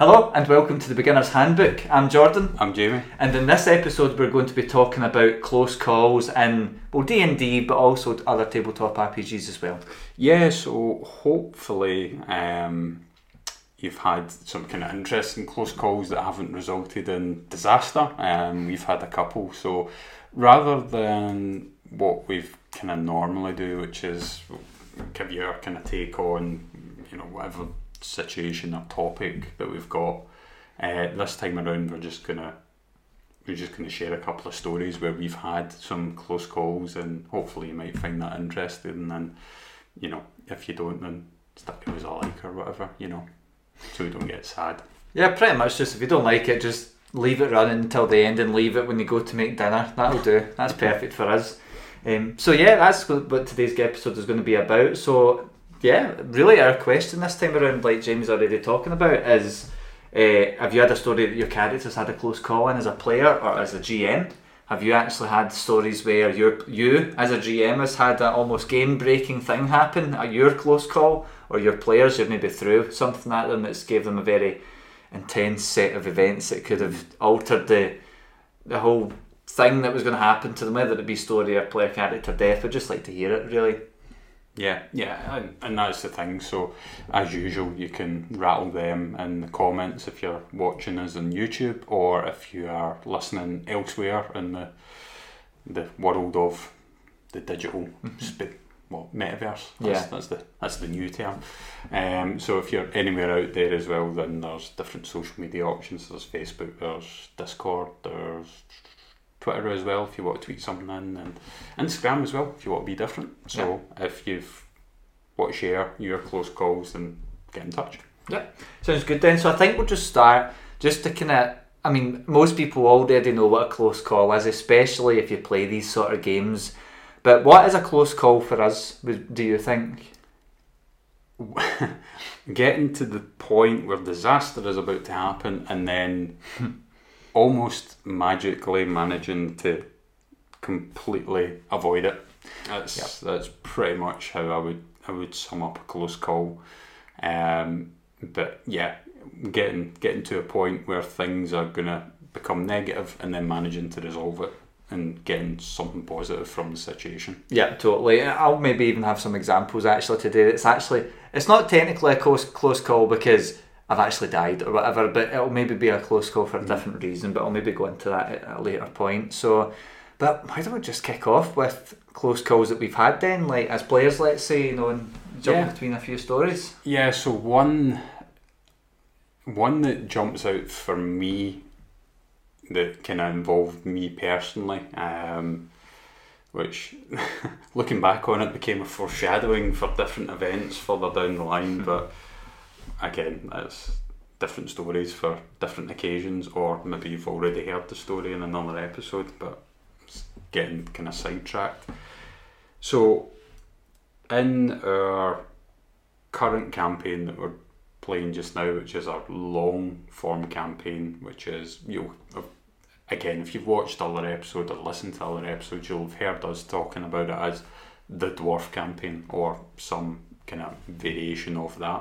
Hello and welcome to the Beginner's Handbook. I'm Jordan. I'm Jamie. And in this episode we're going to be talking about close calls in, well, D&D, but also other tabletop RPGs as well. Yeah, so hopefully you've had some kind of interesting close calls that haven't resulted in disaster. We've had a couple, so rather than what we've kind of normally do, which is give your kind of take on, you know, whatever situation or topic that we've got, this time around we're just gonna share a couple of stories where we've had some close calls, and hopefully you might find that interesting. And you know, if you don't, then stick it as a like or whatever, you know, so we don't get sad. Yeah, pretty much. Just if you don't like it, just leave it running until the end and leave it when you go to make dinner. That'll do. That's perfect for us. So yeah, that's what today's episode is going to be about. So yeah, really our question this time around, like Jamie's already talking about, is have you had a story that your character's had a close call in as a player or as a GM? Have you actually had stories where you as a GM has had an almost game-breaking thing happen at your close call, or your players, you've maybe threw something at them that's gave them a very intense set of events that could have altered the whole thing that was going to happen to them, whether it be story or player character death? I'd just like to hear it, really. Yeah, and that's the thing. So as usual, you can rattle them in the comments if you're watching us on YouTube, or if you are listening elsewhere in the world of the digital metaverse. That's the new term. So if you're anywhere out there as well, then there's different social media options. There's Facebook, there's Discord, there's Twitter as well if you want to tweet something in, and Instagram as well if you want to be different. So if you've want to share your close calls, then get in touch. Yeah, sounds good then. So I think we'll just start just to kind of, I mean, most people already know what a close call is, especially if you play these sort of games. But what is a close call for us, do you think? Getting to the point where disaster is about to happen and then almost magically managing to completely avoid it. That's pretty much how I would sum up a close call. But yeah, getting to a point where things are gonna become negative and then managing to resolve it and getting something positive from the situation. Yeah, totally. I'll maybe even have some examples actually today. It's not technically a close call because I've actually died or whatever, but it'll maybe be a close call for a different reason, but I'll maybe go into that at a later point. So, but why don't we just kick off with close calls that we've had then, like as players, let's say, you know, and jump between a few stories? Yeah, so one that jumps out for me that kind of involved me personally, which looking back on it became a foreshadowing for different events further down the line, but again, that's different stories for different occasions, or maybe you've already heard the story in another episode, but it's getting kind of sidetracked. So in our current campaign that we're playing just now, which is our long form campaign, which is, again, if you've watched other episodes or listened to other episodes, you'll have heard us talking about it as the dwarf campaign or some kind of variation of that.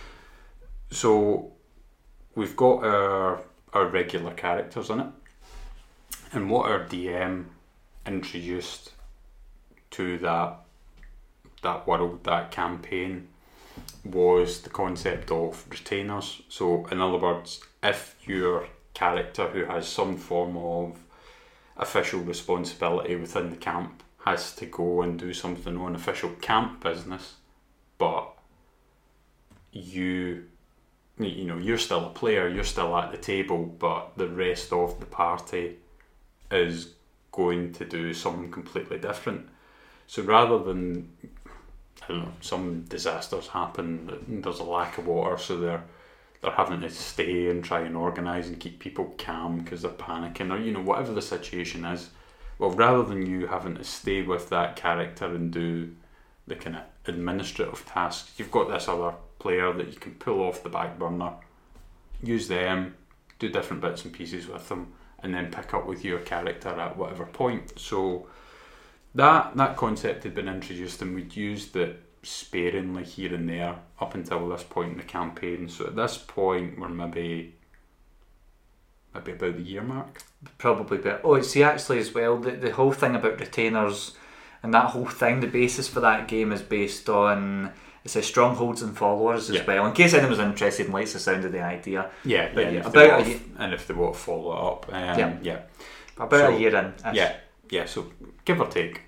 So we've got our regular characters in it, and what our DM introduced to that world, that campaign, was the concept of retainers. So in other words, if your character who has some form of official responsibility within the camp has to go and do something on official camp business, but you're still a player, you're still at the table, but the rest of the party is going to do something completely different. So rather than, I don't know, some disasters happen, there's a lack of water, so they're having to stay and try and organise and keep people calm because they're panicking, or, you know, whatever the situation is. Well, rather than you having to stay with that character and do the kind of administrative tasks, you've got this other player that you can pull off the back burner, use them, do different bits and pieces with them, and then pick up with your character at whatever point. So that concept had been introduced, and we'd used it sparingly here and there up until this point in the campaign. So at this point, we're maybe about the year mark. Probably, but see, actually as well, the whole thing about retainers and that whole thing, the basis for that game is based on, it says strongholds and followers as well. In case anyone's interested and likes the sound of the idea. Yeah, but and if they want to follow it up, about a year in. Yeah. So give or take.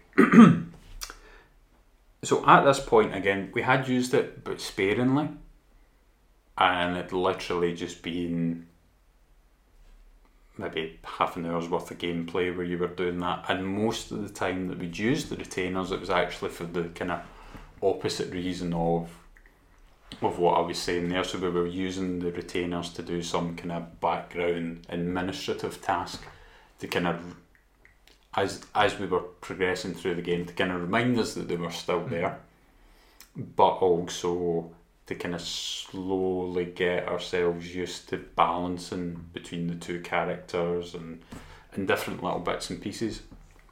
So at this point again, we had used it but sparingly, and it literally just been maybe half an hour's worth of gameplay where you were doing that, and most of the time that we'd used the retainers, it was actually for the kind of opposite reason of what I was saying there. So we were using the retainers to do some kind of background administrative task to kind of, as we were progressing through the game, to kind of remind us that they were still there, but also to kind of slowly get ourselves used to balancing between the two characters and different little bits and pieces.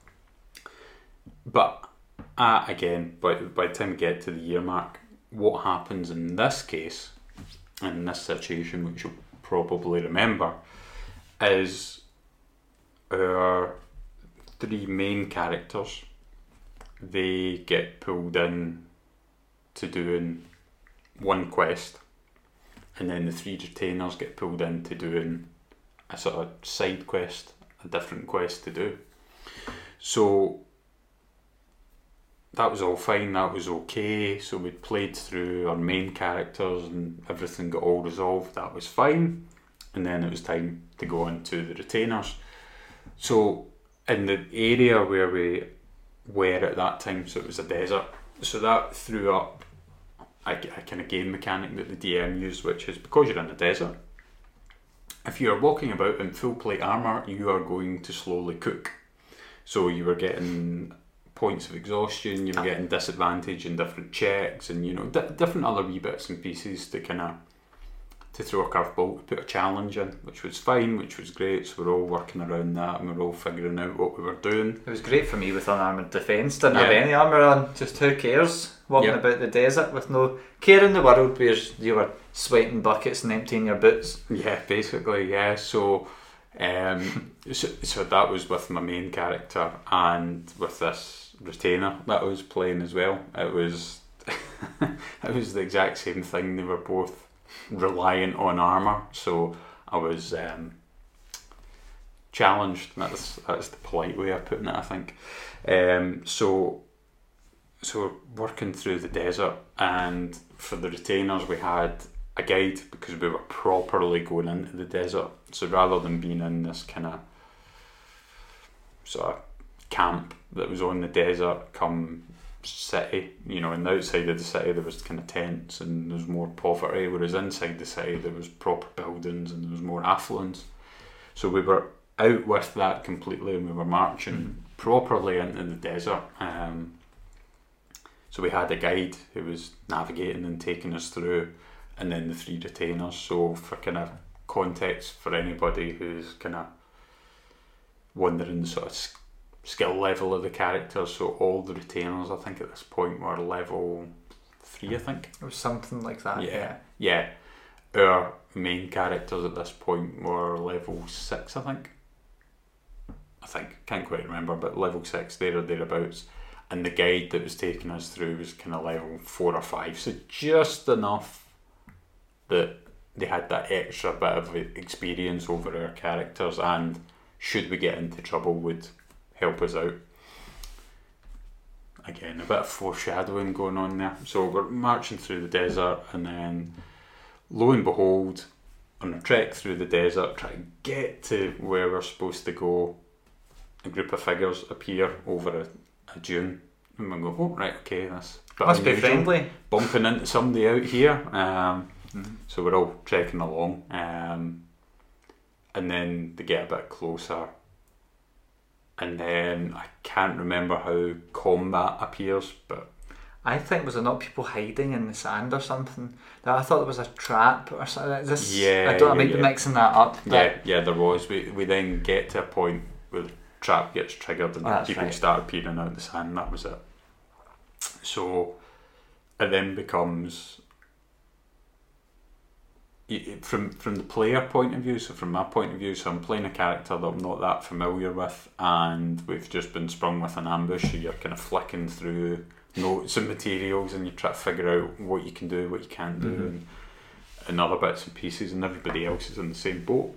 But again, by the time we get to the year mark, what happens in this case, in this situation, which you'll probably remember, is our 3 main characters, they get pulled in to doing one quest, and then the 3 retainers get pulled into doing a sort of side quest, a different quest to do. So that was all fine, that was okay. So we played through our main characters and everything got all resolved, that was fine. And then it was time to go on to the retainers. So in the area where we were at that time, so it was a desert, so that threw up a kind of game mechanic that the DM used, which is, because you're in a desert, if you are walking about in full plate armour, you are going to slowly cook. So you were getting points of exhaustion, you were getting disadvantage in different checks, and different other wee bits and pieces to kind of to throw a curveball, to put a challenge in, which was fine, which was great. So we're all working around that and we're all figuring out what we were doing. It was great for me with unarmoured defence. Didn't have any armour on, just who cares? Walking about the desert with no care in the world, where you were sweating buckets and emptying your boots. Yeah, basically, yeah. So so that was with my main character, and with this retainer that I was playing as well. It was it was the exact same thing. They were both reliant on armour, so I was challenged. That's the polite way of putting it, I think. So we're working through the desert, and for the retainers we had a guide, because we were properly going into the desert. So rather than being in this kind of sort of camp that was on the desert come city, and outside of the city there was kind of tents and there was more poverty, whereas inside the city there was proper buildings and there was more affluence. So we were out with that completely, and we were marching properly into the desert. So we had a guide who was navigating and taking us through, and then the 3 retainers. So for kind of context for anybody who's kind of wondering the sort of skill level of the characters, so all the retainers I think at this point were level 3, I think. It was something like that. Yeah. Our main characters at this point were level 6, I think. Can't quite remember, but level 6, there or thereabouts. And the guide that was taking us through was kind of level 4 or 5, so just enough that they had that extra bit of experience over our characters, and should we get into trouble would help us out. Again, a bit of foreshadowing going on there. So we're marching through the desert, and then lo and behold, on a trek through the desert, try to get to where we're supposed to go, a group of figures appear over a dune, and we go, oh right, okay, that's must be friendly, bumping into somebody out here. So we're all trekking along, and then they get a bit closer, and then I can't remember how combat appears, but I think, was there not people hiding in the sand or something? I thought there was a trap or something. I might be mixing that up. Yeah, there was. We then get to a point where the trap gets triggered and people start appearing out of the sand. That was it. So it then becomes, from the player point of view, so from my point of view, so I'm playing a character that I'm not that familiar with, and we've just been sprung with an ambush, so you're kind of flicking through notes and materials, and you try to figure out what you can do, what you can't do, and other bits and pieces, and everybody else is in the same boat.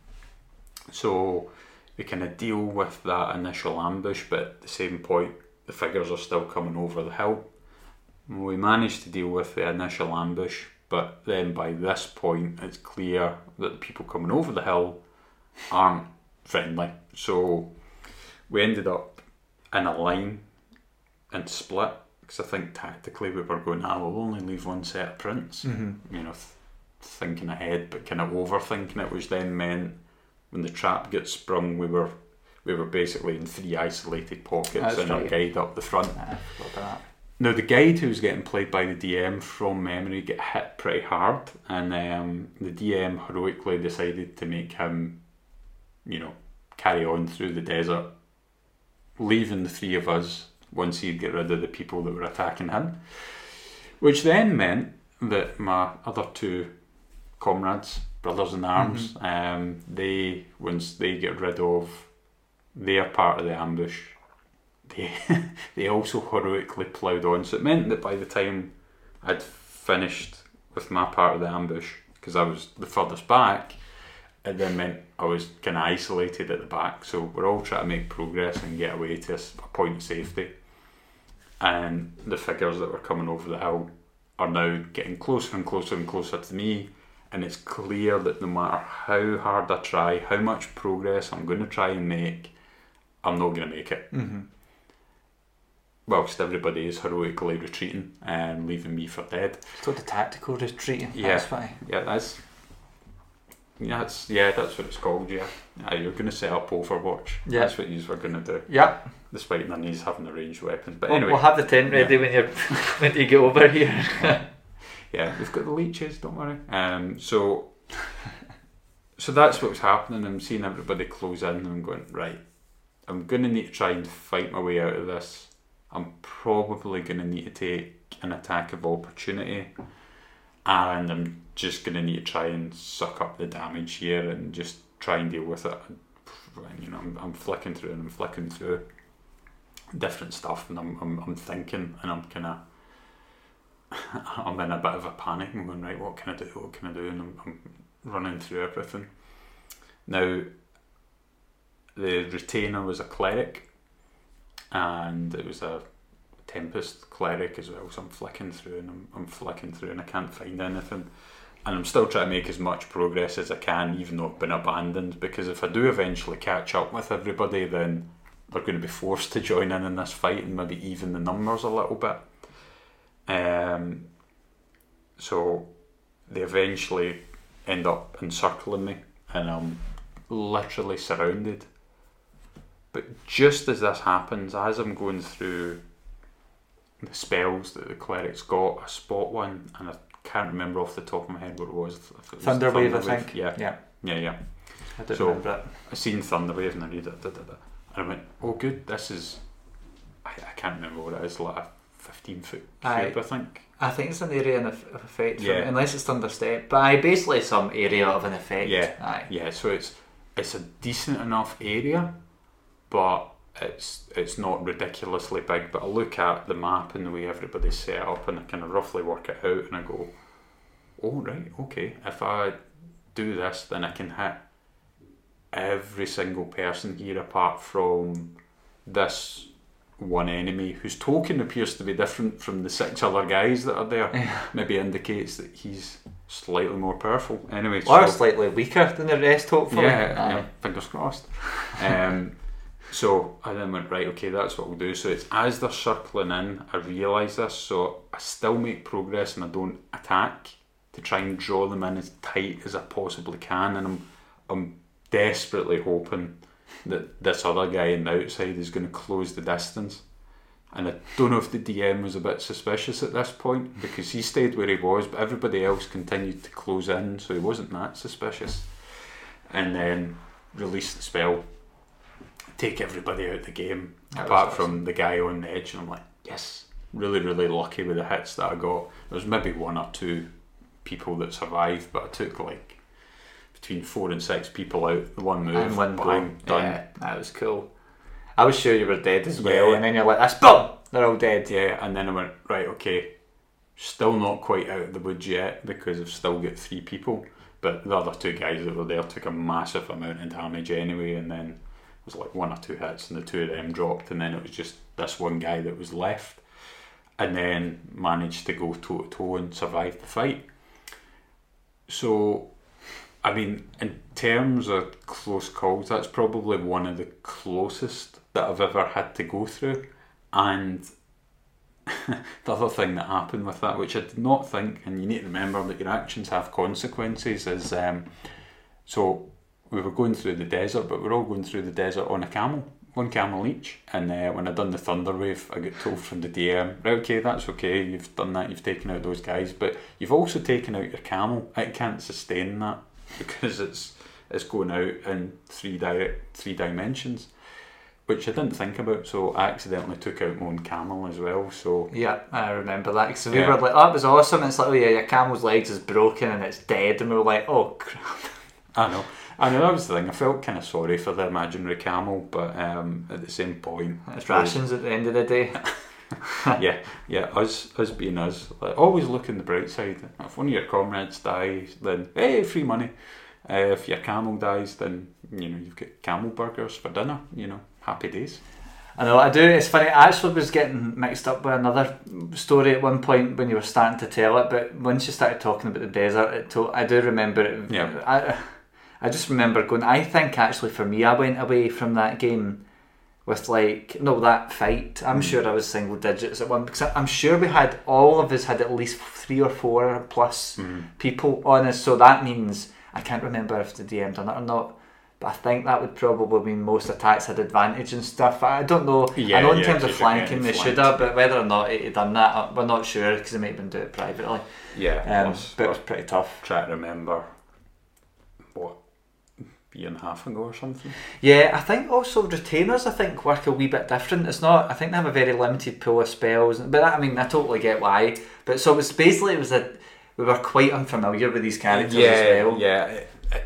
So we kind of deal with that initial ambush, but at the same point the figures are still coming over the hill. We managed to deal with the initial ambush, but then by this point it's clear that the people coming over the hill aren't friendly. So we ended up in a line and split, because I think tactically we were going, we'll only leave one set of prints. Thinking ahead but kind of overthinking it, which then meant when the trap gets sprung, we were basically in 3 isolated pockets and our guide up the front. Now the guide, who's getting played by the DM from memory, get hit pretty hard, and the DM heroically decided to make him, carry on through the desert, leaving the 3 of us once he'd get rid of the people that were attacking him, which then meant that my other 2 comrades, brothers in arms, once they get rid of their part of the ambush, they also heroically ploughed on. So it meant that by the time I'd finished with my part of the ambush, because I was the furthest back, it then meant I was kind of isolated at the back. So we're all trying to make progress and get away to a point of safety, and the figures that were coming over the hill are now getting closer and closer and closer to me. And it's clear that no matter how hard I try, how much progress I'm going to try and make, I'm not going to make it. Whilst everybody is heroically retreating and leaving me for dead. It's called the tactical retreating. Yeah, that's why. That's what it's called. Yeah, you're going to set up Overwatch. Yeah. That's what you were going to do. Yeah. Despite their knees having the ranged weapons, but anyway, we'll have the tent ready when you get over here. Yeah, we've got the leeches, don't worry. So that's what's happening. I'm seeing everybody close in, and I'm going, right, I'm going to need to try and fight my way out of this. I'm probably going to need to take an attack of opportunity, and I'm just going to need to try and suck up the damage here and just try and deal with it. I'm flicking through and I'm flicking through different stuff, and I'm thinking, and I'm kind of, I'm in a bit of a panic. I'm going, right, what can I do? And I'm running through everything. Now, the retainer was a cleric, and it was a Tempest cleric as well. So I'm flicking through, and I'm flicking through, and I can't find anything. And I'm still trying to make as much progress as I can, even though I've been abandoned. Because if I do eventually catch up with everybody, then they're going to be forced to join in this fight and maybe even the numbers a little bit. So they eventually end up encircling me, and I'm literally surrounded. But just as this happens, as I'm going through the spells that the cleric's got, I spot one, and I can't remember off the top of my head what it was. Thunderwave, I think. Yeah. I don't remember it. I seen Thunderwave and I read it, and I went, oh good, this is, I can't remember what it is, like a 15-foot cube, I think. I think it's an area of effect, unless it's Thunderstep, but basically some area of an effect. Yeah, so it's a decent enough area, but it's not ridiculously big. But I look at the map and the way everybody's set up, and I kind of roughly work it out, and I go, oh right, okay, if I do this, then I can hit every single person here apart from this one enemy whose token appears to be different from the 6 other guys that are there. Maybe indicates that he's slightly more powerful. Anyway, or slightly weaker than the rest, hopefully. Yeah, fingers crossed. So I then went, right, okay, that's what we'll do. So it's as they're circling in, I realise this, so I still make progress and I don't attack to try and draw them in as tight as I possibly can, and I'm desperately hoping that this other guy on the outside is going to close the distance. And I don't know if the DM was a bit suspicious at this point, because he stayed where he was, but everybody else continued to close in, so he wasn't that suspicious. And then release the spell, take everybody out of the game, apart from the guy on the edge, and I'm like, yes, really, really lucky with the hits that I got. There was maybe 1 or 2 people that survived, but I took like between 4 and 6 people out the one move, And one bang, go. done. Yeah, that was cool. I was sure you were dead as well, Yeah. and then you're like, that's boom, they're all dead. Yeah, and then I went, right, okay, still not quite out of the woods yet because I've still got 3 people, but the other 2 guys that were there took a massive amount of damage anyway, and then it was like 1 or 2 hits and the 2 of them dropped, and then it was just this one guy that was left, and then managed to go toe to toe and survive the fight. So, I mean, in terms of close calls, that's probably one of the closest that I've ever had to go through. And the other thing that happened with that, which I did not think, and you need to remember that your actions have consequences, is so we were going through the desert, but we're all going through the desert on a camel, 1 camel each. And when I done the thunder wave, I got told from the DM, right, okay, that's okay, you've done that, you've taken out those guys, but you've also taken out your camel. It can't sustain that because it's going out in 3 dimensions, which I didn't think about, so I accidentally took out my own camel as well. So Yeah, I remember that, because we Yeah. were like, oh, that was awesome, and it's like, oh yeah, your camel's legs is broken and it's dead, and we were like, oh crap. I know that was the thing. I felt kind of sorry for the imaginary camel, but at the same point, It's rations at the end of the day. yeah, us being us, like, always look on the bright side. If one of your comrades dies, then hey, free money. If your camel dies, then you've got camel burgers for dinner. Happy days. I know, I do. It's funny, I actually was getting mixed up with another story at one point when you were starting to tell it, but once you started talking about the desert, I do remember it. Yeah. I just remember going, I think actually for me, I went away from that game with that fight. I'm sure I was single digits at one, because I'm sure all of us had at least 3 or 4 plus people on us, so that means, I can't remember if the DM done it or not, but I think that would probably mean most attacks had advantage and stuff. I don't know. I know in terms of flanking they should have, but whether or not he'd done that, we're not sure, because he might have been doing it privately. Yeah, but it was pretty tough. Try to remember what, year and a half ago or something. Yeah, I think also retainers work a wee bit different. It's not, I think they have a very limited pool of spells, but I totally get why. But so it was basically, we were quite unfamiliar with these characters as well. Yeah,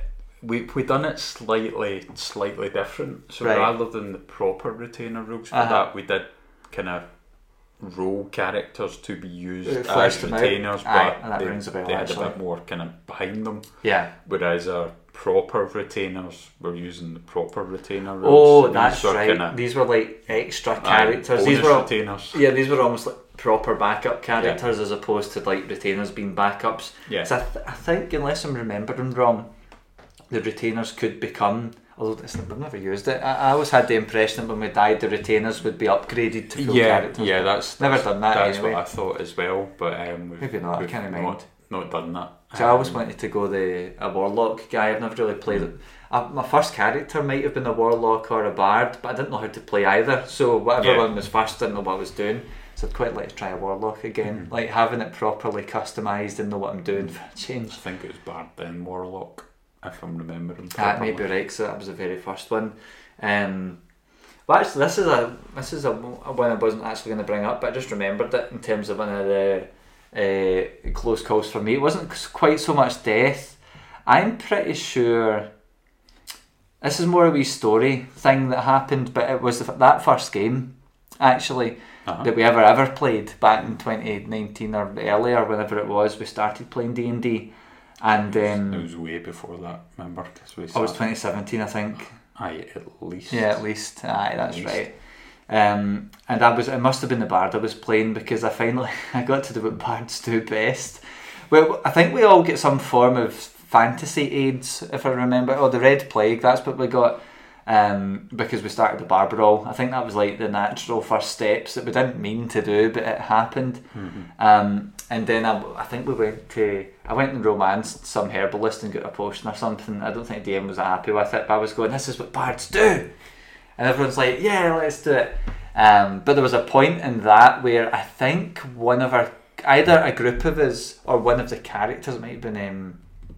we done it slightly different. So Right. rather than the proper retainer rules for that, we did kind of role characters to be used Fleshed as them out. retainers, Aye, but that rings a bell, they had actually. a bit more kind of behind them. Yeah. Whereas our proper retainers were using the proper retainer rules. Oh, So these that's were right. kinda, These were like extra characters. bonus These were retainers. Yeah, these were almost like proper backup characters as opposed to like retainers being backups. Yeah. So I think, unless I'm remembering wrong, the retainers could become, although we've never used it, I always had the impression that when we died the retainers would be upgraded to full characters. Yeah, that's Never done that That's anyway. what I thought as well, but Maybe not, I we've can't mind. not done that. So I always wanted to go a warlock guy. I've never really played it. My first character might have been a warlock or a bard, but I didn't know how to play either. So whatever one was first, I didn't know what I was doing. So I'd quite like to try a warlock again, like having it properly customised and know what I'm doing for a change. I think it was bard then warlock, if I'm remembering. That may be right. So that was the very first one. But actually, this is a one I wasn't actually going to bring up, but I just remembered it in terms of one of the close calls for me. It wasn't quite so much death. I'm pretty sure this is more a wee story thing that happened, but it was that first game actually that we ever played back in 2019 or earlier, whenever it was. We started playing D&D, and it was way before that. Remember, because we it was 2017, I think. Aye, at least. Yeah, at least. Aye, that's right. And it must have been the bard I was playing, because I got to do what bards do best. Well, I think we all get some form of fantasy aids, if I remember. Oh, the Red Plague, that's what we got, because we started the Barbarol. I think that was like the natural first steps that we didn't mean to do, but it happened. And then I think I went and romanced some herbalist and got a potion or something. I don't think DM was happy with it, but I was going, this is what bards do. And everyone's like, yeah, let's do it. But there was a point in that where I think either a group of us or one of the characters, might have been,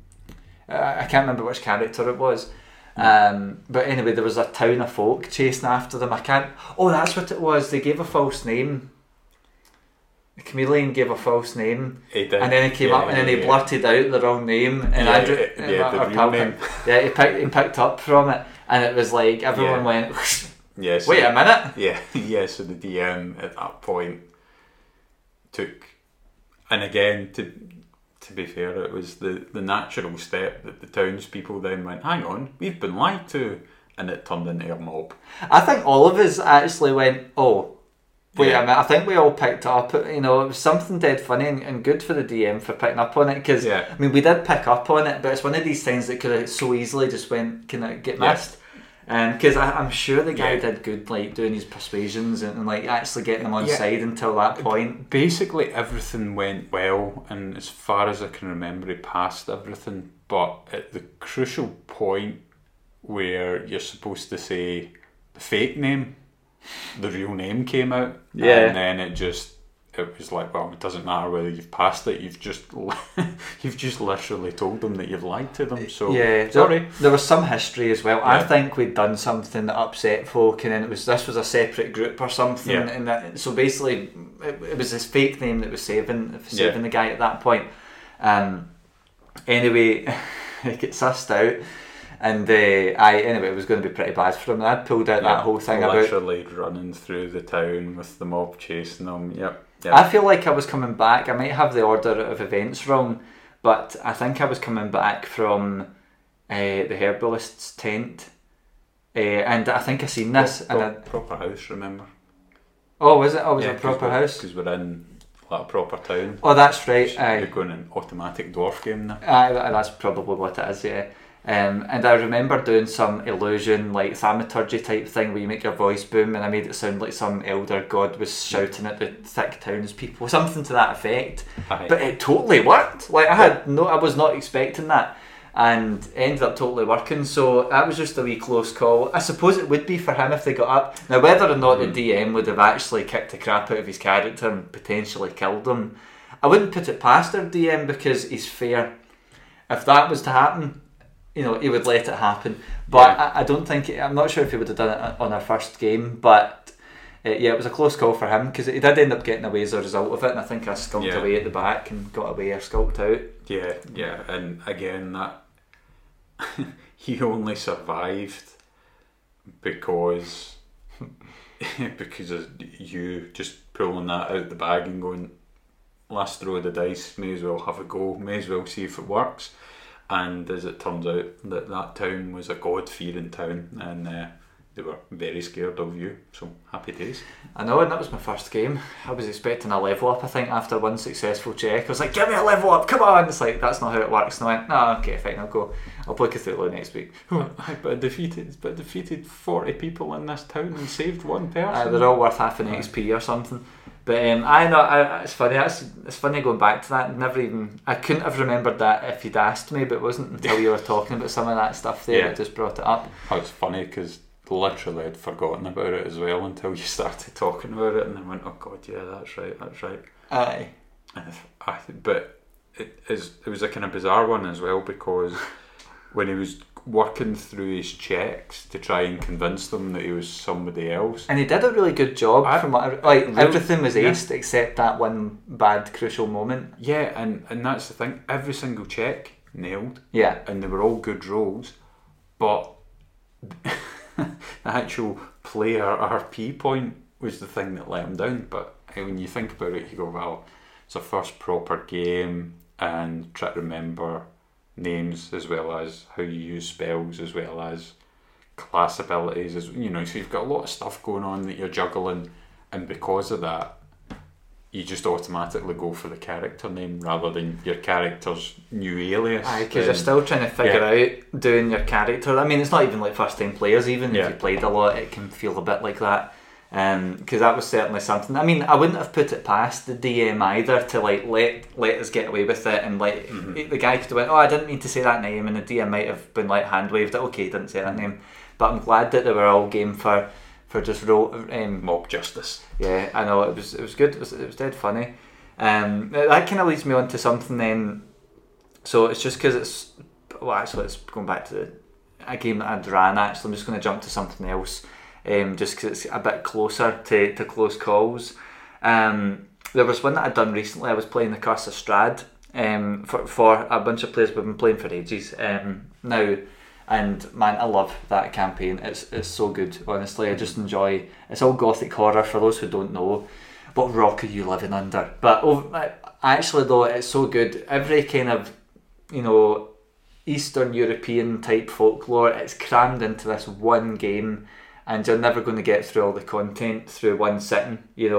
I can't remember which character it was. But anyway, there was a town of folk chasing after them. That's what it was. They gave a false name. the chameleon gave a false name, He did. and then he came up and then he blurted out the wrong name, and Andrew, the real name. Yeah, he picked up from it, and it was like everyone went, Yes. wait a minute. Yeah. So the DM at that point took, and again to be fair, it was the natural step that the townspeople then went, hang on, we've been lied to, and it turned into a mob. I think all of us actually went, oh. Wait a minute, I think we all picked up, it was something dead funny and good for the DM for picking up on it, because, I mean, we did pick up on it, but it's one of these things that could have so easily just went, can it get missed? Because I'm sure the guy did good, like, doing his persuasions and like, actually getting them on side until that point. Basically, everything went well, and as far as I can remember, he passed everything, but at the crucial point where you're supposed to say the fake name, the real name came out, and then it was like, well, it doesn't matter whether you've passed it, you've just literally told them that you've lied to them. So sorry. There was some history as well. I think we'd done something that upset folk, and then this was a separate group or something, and that, so basically it was his fake name that was saving the guy at that point. Anyway, it gets sussed out. And anyway, it was going to be pretty bad for him. I'd pulled out that whole thing literally running through the town with the mob chasing them. Yep. I feel like I was coming back. I might have the order of events wrong, but I think I was coming back from the herbalist's tent, and I think I seen this. Proper house, remember? Oh, was it? Oh, was it a proper house? Because we're in like a proper town. Oh, that's right. You're going an automatic dwarf game now. That's probably what it is. Yeah. And I remember doing some illusion, like thaumaturgy type thing where you make your voice boom, and I made it sound like some elder god was shouting at the thick townspeople, something to that effect. But it totally worked. Like I was not expecting that, and it ended up totally working. So that was just a wee close call. I suppose it would be for him if they got up. Now, whether or not the DM would have actually kicked the crap out of his character and potentially killed him, I wouldn't put it past our DM because he's fair. If that was to happen, he would let it happen. But I don't think, I'm not sure if he would have done it on our first game, but it was a close call for him because he did end up getting away as a result of it, and I think I skulked away at the back and got away or skulked out. Yeah, and again, that he only survived because of you just pulling that out the bag and going, last throw of the dice, may as well have a go, may as well see if it works. And as it turns out, that town was a God-fearing town, and they were very scared of you. So happy days. I know, and that was my first game. I was expecting a level up. I think after one successful check, I was like, "Give me a level up! Come on!" It's like that's not how it works. And I went, "No, okay, fine. I'll play Cthulhu next week." But I defeated 40 people in this town and saved one person. They're all worth half an XP or something. But it's funny. It's funny going back to that. I couldn't have remembered that if you'd asked me, but it wasn't until you were talking about some of that stuff there that just brought it up. Oh, it's funny because literally I'd forgotten about it as well until you started talking about it, and I went, "Oh God, yeah, that's right." Aye. But it was a kind of bizarre one as well because when he was working through his checks to try and convince them that he was somebody else, and he did a really good job. Everything was aced except that one bad crucial moment. Yeah, and that's the thing. Every single check nailed. Yeah, and they were all good rolls, but the actual player RP point was the thing that let him down. But when you think about it, you go, well, it's a first proper game, and try to remember names as well as how you use spells as well as class abilities, so you've got a lot of stuff going on that you're juggling, and because of that you just automatically go for the character name rather than your character's new alias. Because you're still trying to figure out doing your character. I mean, it's not even like first time players, even if you played a lot it can feel a bit like that. Because that was certainly something. I mean, I wouldn't have put it past the DM either to like let us get away with it, and like the guy could have went, "Oh, I didn't mean to say that name," and the DM might have been like hand waved it. Okay, didn't say that name, but I'm glad that they were all game for just mob justice. Yeah, I know it was good. It was dead funny. That kind of leads me on to something then. So it's just because it's going back to a game that I'd ran. Actually, I'm just going to jump to something else. Just because it's a bit closer to close calls. there was one that I'd done recently. I was playing the Curse of Strahd for a bunch of players we've been playing for ages now, and man, I love that campaign. It's so good, honestly. I just enjoy. It's all gothic horror. For those who don't know, what rock are you living under? But actually, though, it's so good. Every kind of, Eastern European type folklore, it's crammed into this one game, and you're never going to get through all the content through one sitting,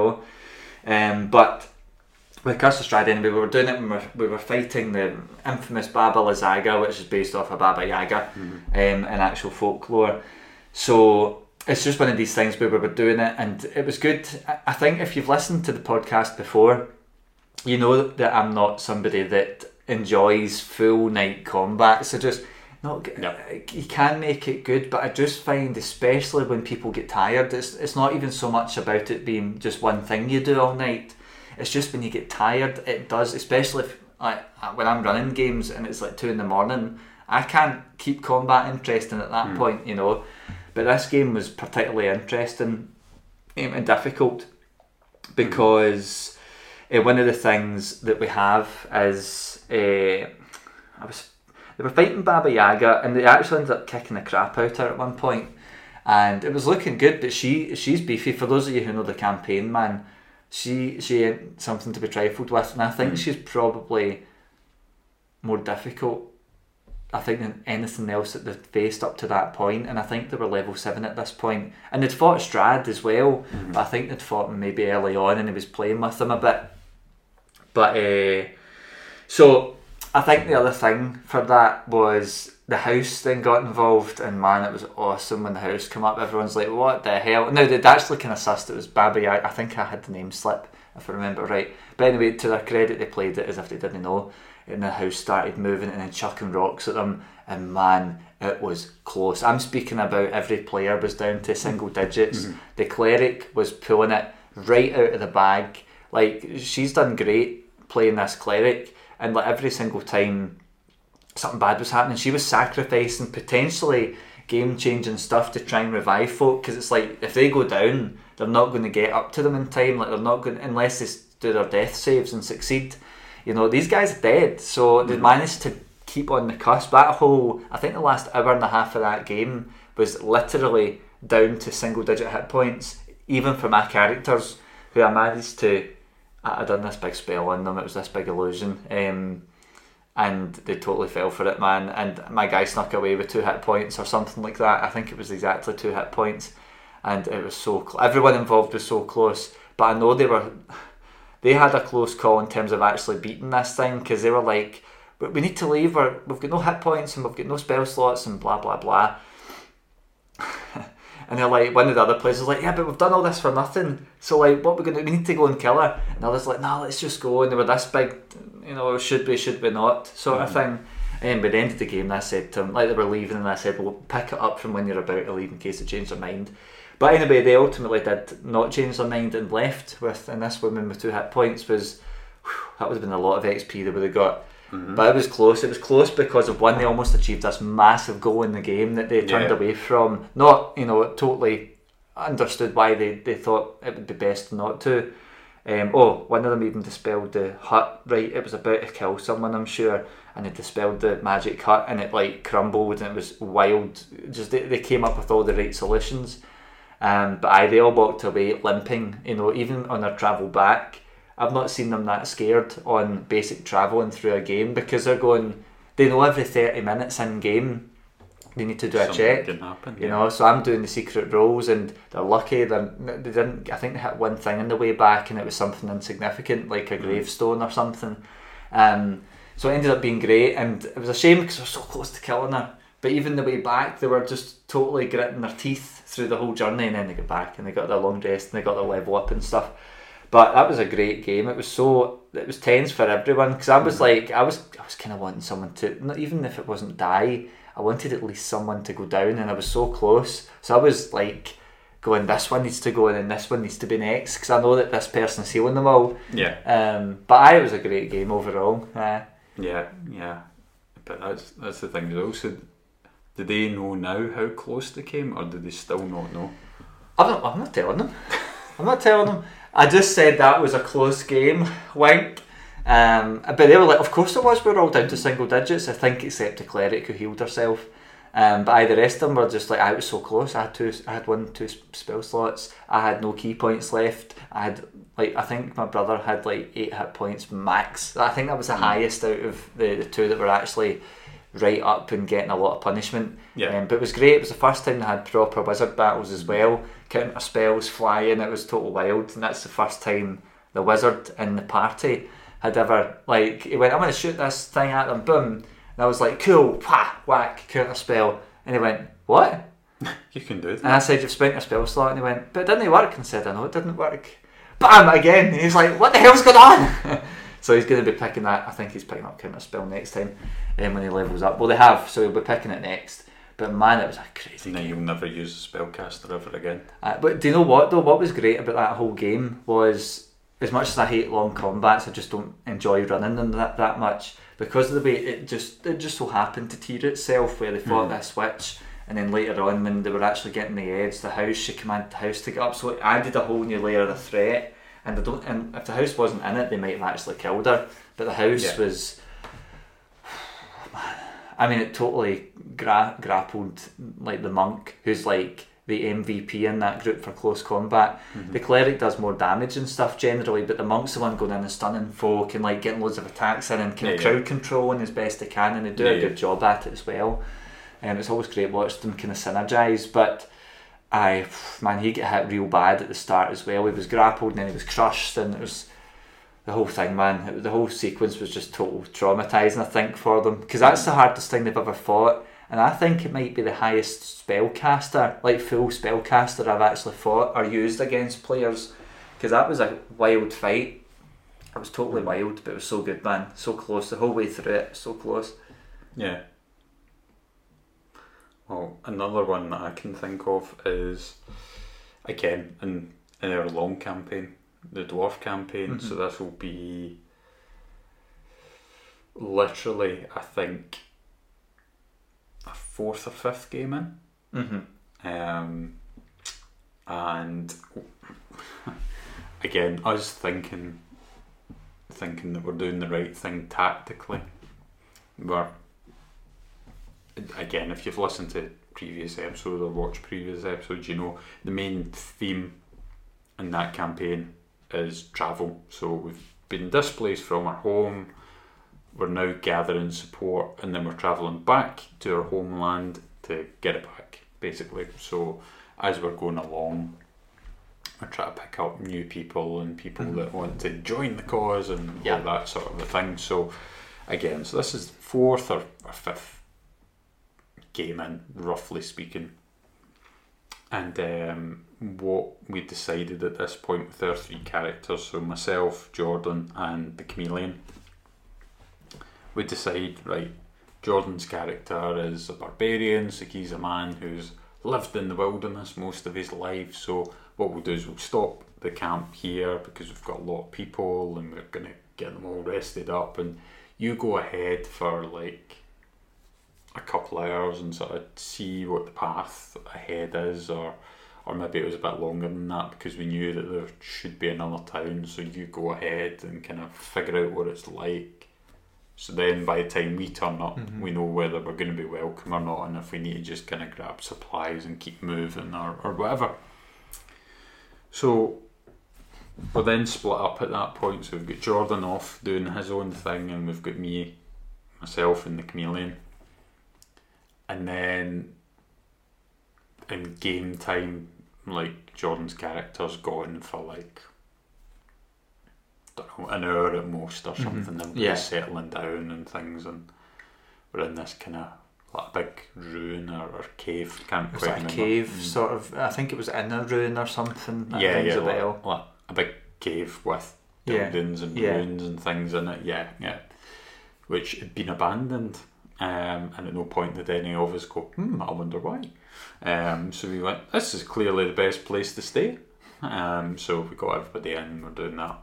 but with Curse of Strahd anyway, we were doing it when we were fighting the infamous Baba Lysaga, which is based off of Baba Yaga in actual folklore. So it's just one of these things where we were doing it, and it was good. I think if you've listened to the podcast before, you know that I'm not somebody that enjoys full night combat. So just you can make it good, but I just find, especially when people get tired, it's not even so much about it being just one thing you do all night. It's just when you get tired, it does, especially if, when I'm running games and it's like 2 a.m, I can't keep combat interesting at that point, But this game was particularly interesting and difficult because one of the things that we have is they were fighting Baba Yaga, and they actually ended up kicking the crap out of her at one point, and it was looking good. But she's beefy. For those of you who know the campaign, man, she ain't something to be trifled with, and I think she's probably more difficult, I think, than anything else that they've faced up to that point. And I think they were level 7 at this point, and they'd fought Strahd as well, but I think they'd fought him maybe early on, and he was playing with them a bit. But so I think the other thing for that was the house then got involved, and man, it was awesome when the house came up. Everyone's like, what the hell? Now, they'd actually kind of sussed it was Baba Yaga. I think I had the name slip, if I remember right. But anyway, to their credit, they played it as if they didn't know. And the house started moving and then chucking rocks at them, and man, it was close. I'm speaking about every player was down to single digits. The cleric was pulling it right out of the bag. Like, she's done great playing this cleric, and like every single time something bad was happening, she was sacrificing potentially game-changing stuff to try and revive folk, because it's like, if they go down, they're not going to get up to them in time. Like, they're not going, unless they do their death saves and succeed. These guys are dead, so they managed to keep on the cusp. That whole, I think the last hour and a half of that game was literally down to single-digit hit points, even for my characters, who I managed to, I'd done this big spell on them, it was this big illusion, and they totally fell for it, man. And my guy snuck away with 2 hit points or something like that. I think it was exactly 2 hit points, and it was so everyone involved was so close. But I know they had a close call in terms of actually beating this thing, because they were like, we need to leave, we've got no hit points and we've got no spell slots and blah blah blah. And they're like, one of the other players was like, yeah, but we've done all this for nothing, so like, what we're going to do, we need to go and kill her. And the others like, no, let's just go. And they were this big, should we not sort of thing. And by the end of the game, I said to them, like, they were leaving, and I said, well, pick it up from when you're about to leave in case they change their mind. But anyway, they ultimately did not change their mind and left with, and this woman with 2 hit points that would have been a lot of XP they would have got. But it was close. It was close because of one, they almost achieved this massive goal in the game that they turned away from. Not, totally understood why they thought it would be best not to. One of them even dispelled the hut, right? It was about to kill someone, I'm sure, and it dispelled the magic hut, and it like crumbled, and it was wild. Just they came up with all the right solutions. But they all walked away limping, even on their travel back. I've not seen them that scared on basic travelling through a game, because they know every 30 minutes in game they need to do a check. Can happen, so I'm doing the secret rolls, and they're lucky they didn't, I think they hit one thing on the way back, and it was something insignificant like a gravestone or something. So it ended up being great, and it was a shame because we were so close to killing her. But even the way back, they were just totally gritting their teeth through the whole journey, and then they got back and they got their long rest and they got their level up and stuff. But that was a great game. It was tense for everyone, because I was like, I was kind of wanting someone to, not even if it wasn't die, I wanted at least someone to go down, and I was so close. So I was like going, this one needs to go, and then this one needs to be next, because I know that this person's healing them all. But it was a great game overall. Yeah. But that's the thing. Also, do they know now how close they came, or do they still not know? I'm not telling them. I'm not telling them. I just said that was a close game. Wink. But they were like, of course it was. We were all down to single digits. I think except the cleric who healed herself. But the rest of them were just like, I was so close. I had 2 spell slots. I had no key points left. I think my brother had 8 hit points max. I think that was the highest out of the 2 that were actually right up and getting a lot of punishment. Yeah. But it was great. It was the first time they had proper wizard battles as well. Counter spells, flying. It was total wild, and that's the first time the wizard in the party had ever he went, I'm going to shoot this thing at them. Boom. And I was like, cool, pah, whack, counter spell. And he went, what? You can do that. And I said, you've spent your spell slot. And he went, but it didn't work. And said, I know it didn't work. Bam, again. And he's like, what the hell's going on? So he's going to be picking that. I think he's picking up counter spell next time when he levels up. Well, they have, so he'll be picking it next. But man, it was a crazy game. You'll never use a spellcaster ever again. But do you know what though? What was great about that whole game was, as much as I hate long combats, I just don't enjoy running them that much, because of the way it just so happened to tier itself, where they fought that switch, and then later on when they were actually getting the edge, the house, she commanded the house to get up, so it added a whole new layer of threat. And if the house wasn't in it, they might have actually killed her. But the house was, I mean, it totally grappled the monk, who's the MVP in that group for close combat. The cleric does more damage and stuff generally, but the monk's the one going in and stunning folk and getting loads of attacks in and crowd controlling as best they can, and they do a good job at it as well. It's always great watching them kind of synergise. But he got hit real bad at the start as well. He was grappled and then he was crushed, and it was the whole thing, man. The whole sequence was just total traumatising, I think, for them, because that's the hardest thing they've ever fought. And I think it might be the highest spellcaster, full spellcaster I've actually fought or used against players, because that was a wild fight. It was totally wild, but it was so good, man. So close the whole way through it, so close. Yeah. Well, another one that I can think of is, again, in our long campaign, the dwarf campaign. So this will be literally, I think, a 4th or 5th game in. And again, us thinking that we're doing the right thing tactically. Again, if you've listened to previous episodes or watched previous episodes, you know the main theme in that campaign is travel. So we've been displaced from our home, we're now gathering support, and then we're travelling back to our homeland to get it back, basically. So as we're going along, I try to pick up new people and people that want to join the cause and all that sort of a thing. So again, so this is 4th or 5th game in, roughly speaking. And what we decided at this point with our 3 characters, so myself, Jordan and the chameleon, we decide, right, Jordan's character is a barbarian, so he's a man who's lived in the wilderness most of his life. So what we'll do is we'll stop the camp here because we've got a lot of people and we're going to get them all rested up, and you go ahead for a couple of hours and sort of see what the path ahead is, or maybe it was a bit longer than that because we knew that there should be another town, so you go ahead and kind of figure out what it's like. So then by the time we turn up, we know whether we're going to be welcome or not, and if we need to just kind of grab supplies and keep moving or whatever. So we're then split up at that point, so we've got Jordan off doing his own thing, and we've got me, myself and the chameleon. And then in game time, Jordan's character's gone for don't know, an hour at most or something. Everybody's settling down and things, and we're in this kind of a big ruin or cave. Can't quite remember. Cave sort of. I think it was in a ruin or something. A big cave with buildings and ruins and things in it. Which had been abandoned. And at no point did any of us go, I wonder why. So we went, this is clearly the best place to stay. So we got everybody in and we're doing that.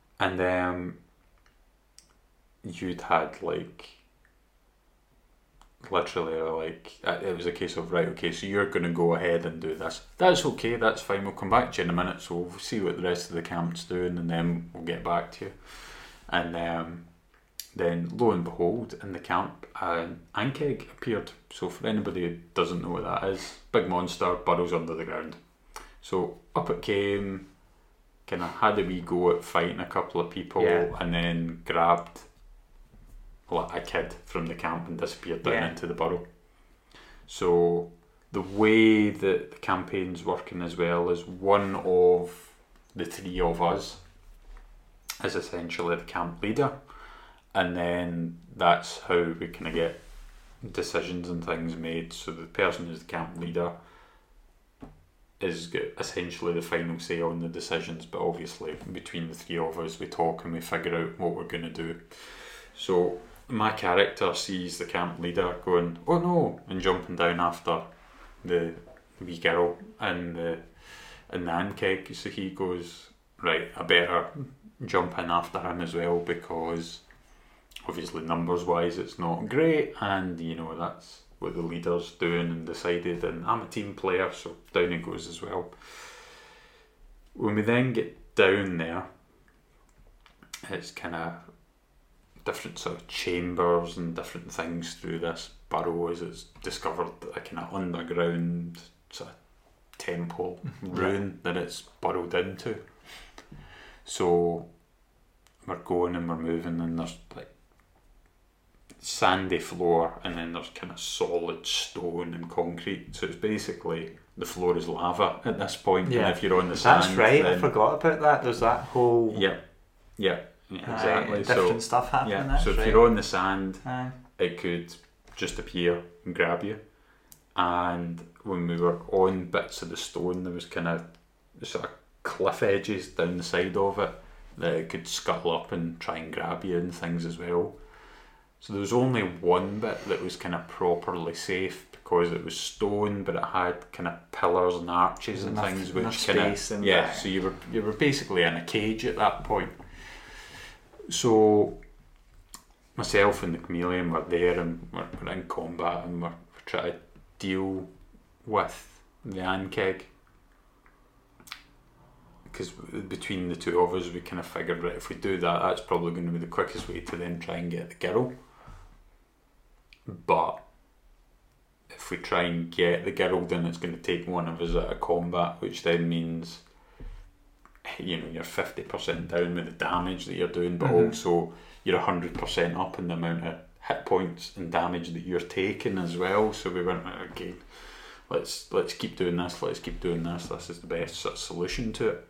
And you'd had literally like it was a case of, right, okay, so you're going to go ahead and do this. That's okay, that's fine, we'll come back to you in a minute, so we'll see what the rest of the camp's doing and then we'll get back to you. And then lo and behold, in the camp, an Ankeg appeared. So for anybody who doesn't know what that is, big monster, burrows under the ground. So up it came, kind of had a wee go at fighting a couple of people, and then grabbed a kid from the camp and disappeared down into the burrow. So the way that the campaign's working as well is one of the three of us is essentially the camp leader, and then that's how we kind of get decisions and things made. So the person who's the camp leader is essentially the final say on the decisions, but obviously between the three of us we talk and we figure out what we're going to do. So my character sees the camp leader going, "Oh no," and jumping down after the wee girl and the Ankeg. So he goes, "Right, I better jump in after him as well, because obviously numbers wise it's not great, and that's what the leader's doing and decided, and I'm a team player, so down he goes as well." When we then get down there, it's kind of different sort of chambers and different things through this burrow as it's discovered a kind of underground sort of temple ruin that it's burrowed into. So we're going and we're moving, and there's like sandy floor, and then there's kind of solid stone and concrete. So it's basically the floor is lava at this point. And if you're on the sand, that's right. I forgot about that. There's that whole exactly. Different stuff happening. Yeah. So if you're on the sand, it could just appear and grab you. And when we were on bits of the stone, there was kind of sort of cliff edges down the side of it that it could scuttle up and try and grab you and things as well. So there was only one bit that was kind of properly safe because it was stone, but it had kind of pillars and arches and things, which kind of so you were basically in a cage at that point. So myself and the chameleon were there, and we're in combat, and we're trying to deal with the Ankeg, because between the two of us we kind of figured, right, if we do that, that's probably going to be the quickest way to then try and get the girl. But if we try and get the girl, then it's going to take one of us out of combat, which then means you're 50% down with the damage that you're doing, but also you're 100% up in the amount of hit points and damage that you're taking as well. So we went, okay, let's keep doing this, this is the best sort of solution to it.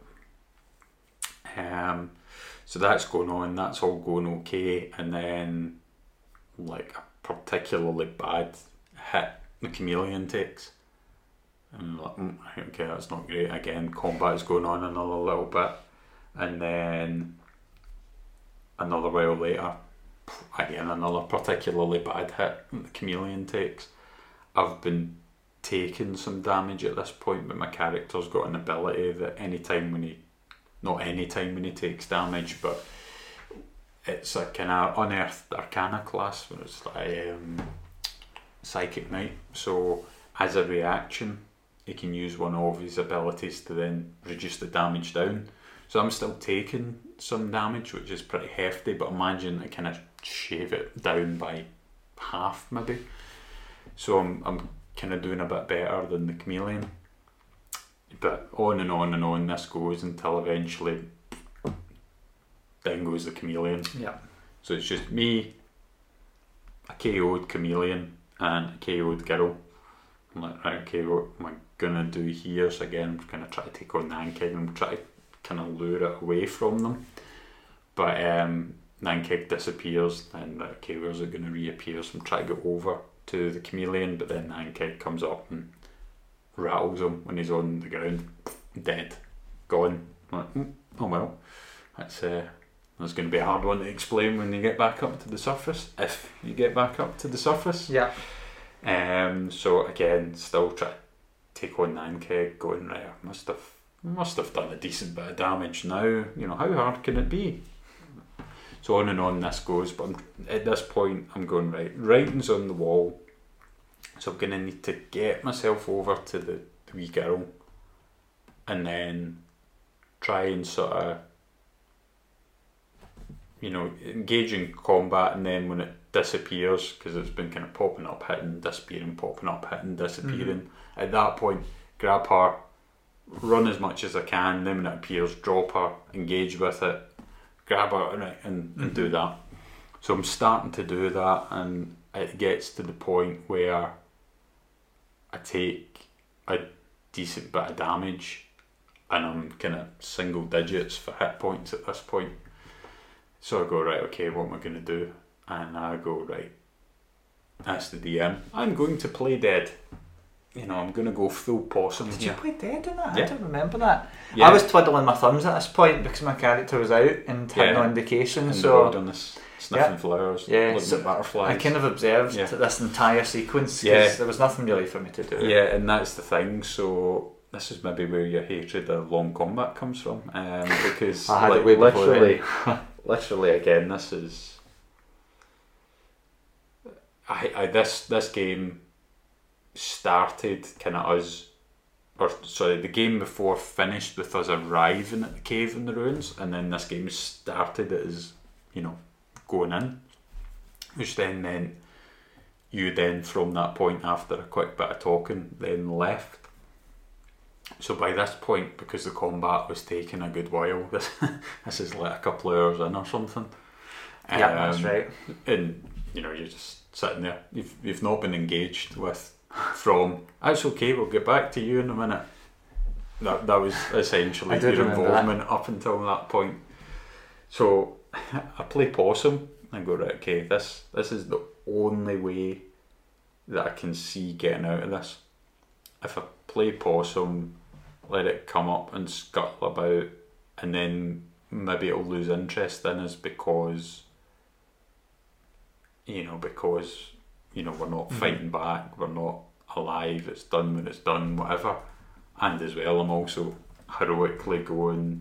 So that's going on, that's all going okay, and then like a particularly bad hit the chameleon takes, and like, okay, that's not great. Again, combat is going on another little bit, and then another while later, again another particularly bad hit the chameleon takes. I've been taking some damage at this point, but my character's got an ability that not any time when he takes damage, but it's a kind of unearthed arcana class where it's like psychic knight. So as a reaction, he can use one of his abilities to then reduce the damage down. So I'm still taking some damage, which is pretty hefty, but imagine I kind of shave it down by half maybe. So I'm kind of doing a bit better than the chameleon. But on and on and on this goes until eventually down goes the chameleon. Yeah. So it's just me, a KO'd chameleon, and a KO'd girl. I'm like, right, okay, what am I gonna do here? So again, I'm gonna try to take on the Ankeg and try to kind of lure it away from them. But Ankeg disappears, and okay, where's it gonna reappear? So I'm trying to go over to the chameleon, but then Ankeg comes up and rattles him when he's on the ground, dead, gone. I'm like, oh well, that's going to be a hard one to explain when you get back up to the surface, if you get back up to the surface. Yeah. So again, still try to take on Ankeg, going, right, I must have done a decent bit of damage now. How hard can it be? So on and on this goes, but at this point I'm going, right, writing's on the wall. So I'm going to need to get myself over to the wee girl and then try and sort of, you know, engage in combat, and then when it disappears, because it's been kind of popping up, hitting, disappearing, popping up, hitting, disappearing, at that point, grab her, run as much as I can, then when it appears, drop her, engage with it, grab her, and do that. So I'm starting to do that, and it gets to the point where I take a decent bit of damage, and I'm kind of single digits for hit points at this point. So I go, right, okay, what am I going to do? And I go, right, that's the DM. I'm going to play dead. You know, I'm going to go full possum Did here. you play dead in that? Yeah. I don't remember that. Yeah. I was twiddling my thumbs at this point because my character was out and had no indication. In So the wilderness, sniffing flowers, looking at butterflies. I kind of observed this entire sequence because there was nothing really for me to do. Yeah, and that's the thing. So this is maybe where your hatred of long combat comes from, because I had it way before then. literally again, this is this game started kind of us, or sorry, the game before finished with us arriving at the cave in the ruins, and then this game started as, you know, going in, which then meant you then from that point, after a quick bit of talking, then left. So by this point, because the combat was taking a good while, this is like a couple of hours in or something. Yeah, that's right. And you know, you're just sitting there. You've not been engaged with from. That's okay. We'll get back to you in a minute. That was essentially your involvement up until that point. So I play possum and go, right, okay, this is the only way that I can see getting out of this. If I play possum, let it come up and scuttle about, and then maybe it'll lose interest in us because we're not fighting back, we're not alive, it's done when it's done, whatever. And as well, I'm also heroically going,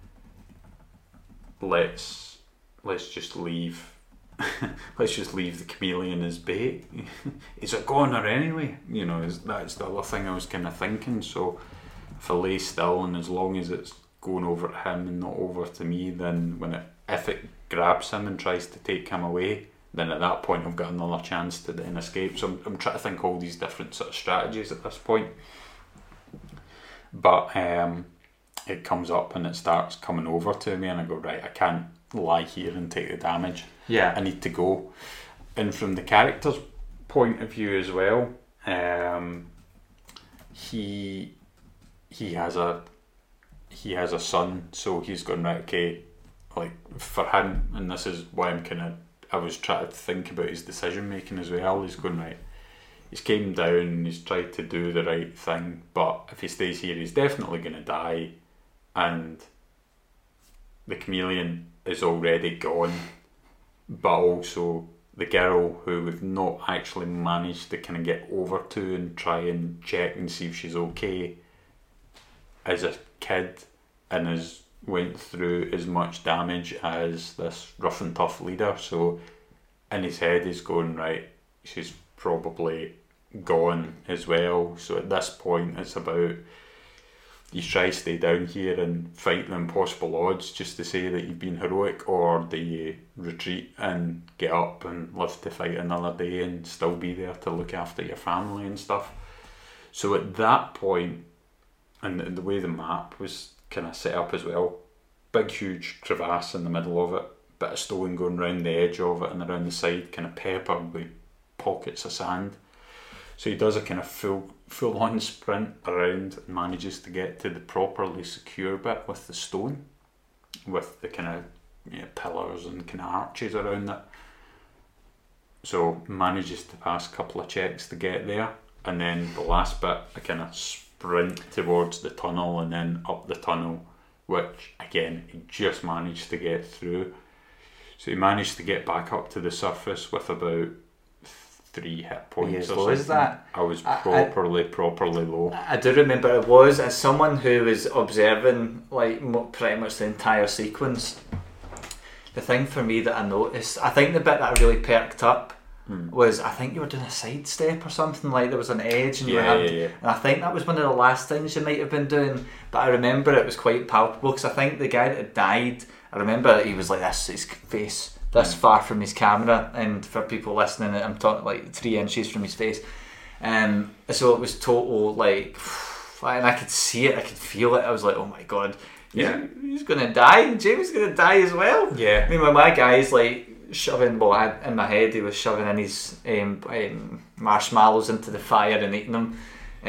let's just leave the chameleon as bait. Is it goner anyway? You know, that's the other thing I was kind of thinking. So if I lay still, and as long as it's going over to him and not over to me, then if it grabs him and tries to take him away, then at that point I've got another chance to then escape. So I'm trying to think all these different sort of strategies at this point. But it comes up and it starts coming over to me, and I go, right, I can't lie here and take the damage. Yeah, I need to go. And from the character's point of view as well, he has a son, so he's going, right, okay, like for him, and this is why I was trying to think about his decision making as well. He's going, right, he's came down and he's tried to do the right thing, but if he stays here, he's definitely going to die, and the chameleon is already gone, but also the girl, who we've not actually managed to kind of get over to and try and check and see if she's okay, is a kid and has went through as much damage as this rough and tough leader. So in his head he's going, right, she's probably gone as well. So at this point it's about, you try to stay down here and fight the impossible odds just to say that you've been heroic, or do you retreat and get up and live to fight another day and still be there to look after your family and stuff. So at that point, and the way the map was kind of set up as well, big huge crevasse in the middle of it, bit of stone going round the edge of it and around the side, kind of peppered with pockets of sand. So he does a kind of full on sprint around and manages to get to the properly secure bit with the stone, with the kind of pillars and kind of arches around it. So manages to pass a couple of checks to get there, and then the last bit, I kind of sprint towards the tunnel and then up the tunnel, which again he just managed to get through. So he managed to get back up to the surface with about 3 hit points. As low as that? I was properly low. I do remember it was, as someone who was observing like pretty much the entire sequence, the thing for me that I noticed, I think the bit that really perked up was, I think you were doing a sidestep or something, like there was an edge and Yeah. and I think that was one of the last things you might have been doing, but I remember it was quite palpable because I think the guy that had died, I remember he was like this, his face this far from his camera, and for people listening, I'm talking like 3 inches from his face, so it was total like, and I could see it, I could feel it, I was like, oh my god, he's gonna die, James is gonna die as well. Yeah. I mean, when my guy's like shoving, in my head he was shoving in his marshmallows into the fire and eating them.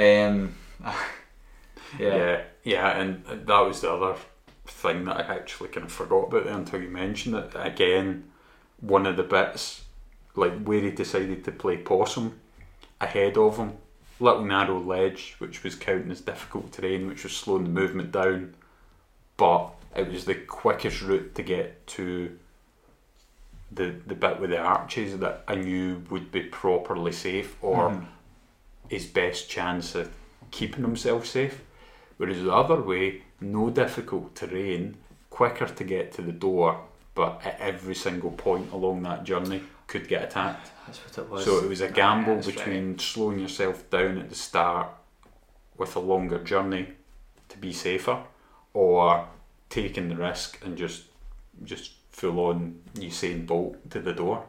Yeah, and that was the other thing that I actually kind of forgot about there until you mentioned it. Again, one of the bits, like where he decided to play possum ahead of him, little narrow ledge, which was counting as difficult terrain, which was slowing the movement down, but it was the quickest route to get to the bit with the arches that I knew would be properly safe, or his best chance of keeping himself safe. Whereas the other way, no difficult terrain, quicker to get to the door, but at every single point along that journey could get attacked. That's what it was. So it was a gamble between slowing yourself down at the start with a longer journey to be safer, or taking the risk and just full on Usain Bolt to the door.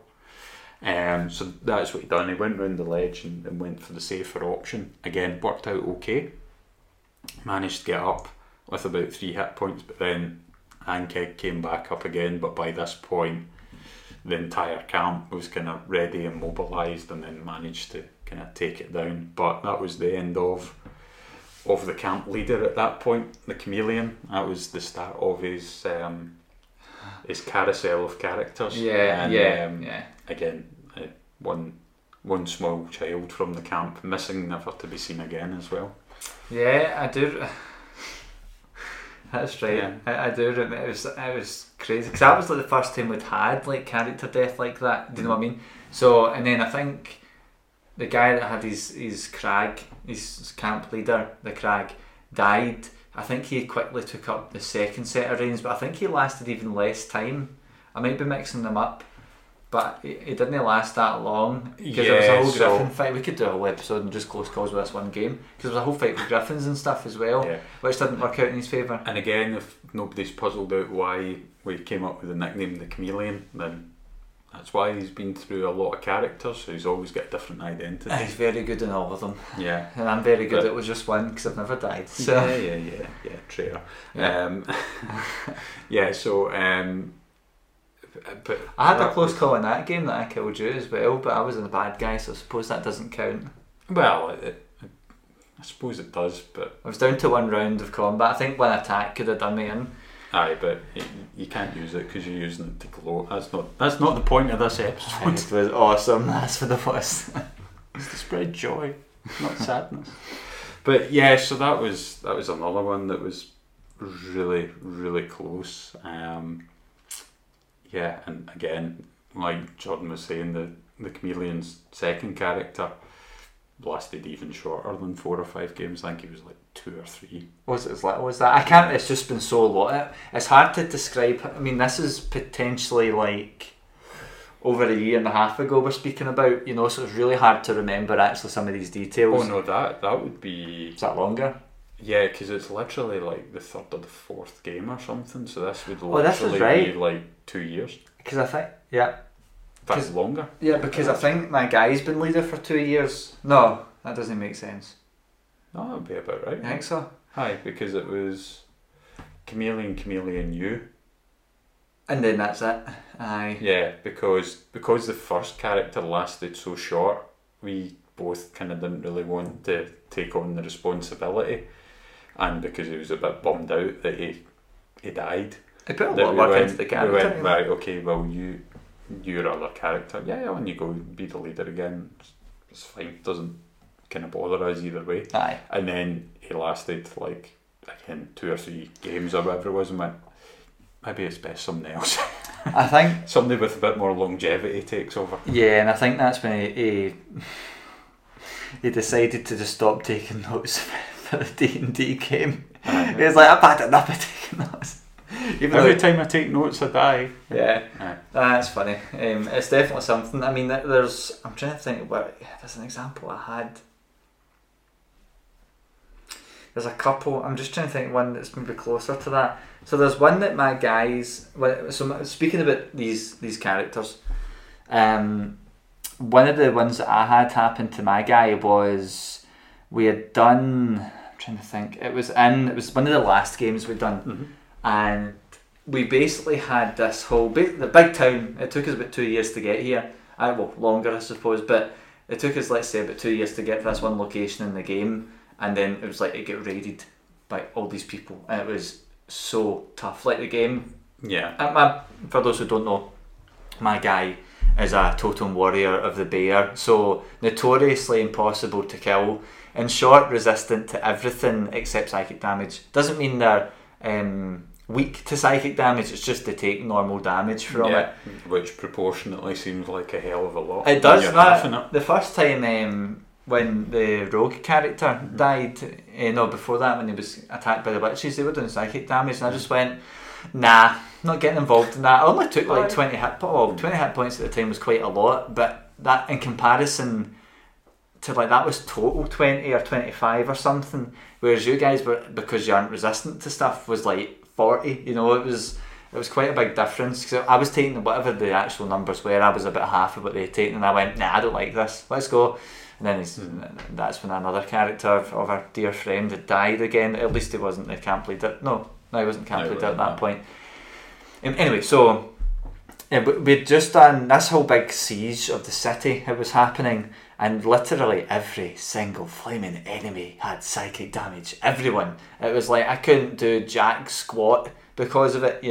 So that's what he done. He went round the ledge and went for the safer option. Again, worked out okay. Managed to get up with about 3 hit points, but then Ankeg came back up again. But by this point, the entire camp was kind of ready and mobilised, and then managed to kind of take it down. But that was the end of the camp leader at that point, the Chameleon. That was the start of his carousel of characters. Again, one small child from the camp missing, never to be seen again as well. Yeah, I do. That's right. Yeah. I do remember. It was crazy because that was like the first time we'd had like character death like that. Do you know what I mean? So, and then I think the guy that had his crag, his camp leader, the crag, died. I think he quickly took up the second set of reins, but I think he lasted even less time. I might be mixing them up, but it didn't last that long because there was a whole Griffin fight. We could do a whole episode and just close calls with this one game because there was a whole fight with Griffins and stuff as well, which didn't work out in his favour. And again, if nobody's puzzled out why we came up with the nickname the Chameleon, then that's why he's been through a lot of characters, so he's always got a different identity. He's very good in all of them. Yeah. And I'm very good at was just one because I've never died. So. Yeah, traitor. But I had a close call in that game that I killed you as well, but I was the bad guy, so I suppose that doesn't count. Well, I suppose it does, but I was down to 1 round of combat. I think one attack could have done me in. Aye, but you can't use it because you're using it to gloat. That's not the point of this episode. It was awesome. That's what it was. It's to spread joy, not sadness. But yeah, so that was another one that was really, really close. Yeah, and again, like Jordan was saying, the Chameleon's second character lasted even shorter than 4 or 5 games. I think he was like 2 or 3. Was it as little as that? I can't. It's just been so long. It's hard to describe. I mean, this is potentially like over a year and a half ago we're speaking about. You know, so it's really hard to remember actually some of these details. Oh no, that would be. Is that longer? Yeah, because it's literally like the 3rd or the 4th game or something. So this would literally be like 2 years. Because I think, yeah. That's longer. Yeah, because I think my guy's been leader for 2 years. No, that doesn't make sense. No, that would be about right. I think so. Aye, because it was Chameleon U. And then that's it. Aye. Yeah, because the first character lasted so short, we both kind of didn't really want to take on the responsibility, and because he was a bit bummed out that he died. He put a lot of work into the character. We went, right, okay, well you're other character. Yeah, when you go be the leader again, it's fine. Doesn't kind of bother us either way. Aye. And then he lasted like again 2 or 3 games or whatever it was, and went, maybe it's best somebody else. I think somebody with a bit more longevity takes over. Yeah, and I think that's when he decided to just stop taking notes for the D&D game. He was like, I've had enough of taking notes. Every time I take notes, I die. Yeah, Aye. that's funny. It's definitely something. I mean, I'm trying to think. There's an example I had. There's a couple. I'm just trying to think one that's maybe closer to that. So there's one that my guys. So speaking about these characters, one of the ones that I had happen to my guy was we had done. I'm trying to think. It was one of the last games we'd done, and we basically had this whole the big town. It took us about 2 years to get here. Well, longer I suppose, but it took us, let's say, about 2 years to get to this one location in the game. And then it was like it got raided by all these people, and it was so tough. Like the game, for those who don't know, my guy is a totem warrior of the bear, so notoriously impossible to kill. In short, resistant to everything except psychic damage. Doesn't mean they're weak to psychic damage. It's just they take normal damage from it, which proportionately seems like a hell of a lot. It does. The first time. When the rogue character died, before that, when he was attacked by the witches, they were doing psychic damage, and I just went, nah, not getting involved in that. I only took like 20 hit points at the time was quite a lot, but that in comparison to like that was total 20 or 25 or something, whereas you guys were, because you aren't resistant to stuff, was like 40. It was quite a big difference, because I was taking whatever the actual numbers were. I was about half of what they had taken, and I went, nah, I don't like this, let's go. And then that's when another character of our dear friend had died again. At least he wasn't the camp leader. No, he wasn't camp leader at that point. Anyway, so we'd just done this whole big siege of the city. It was happening, and literally every single flaming enemy had psychic damage. Everyone. It was like I couldn't do jack squat because of it,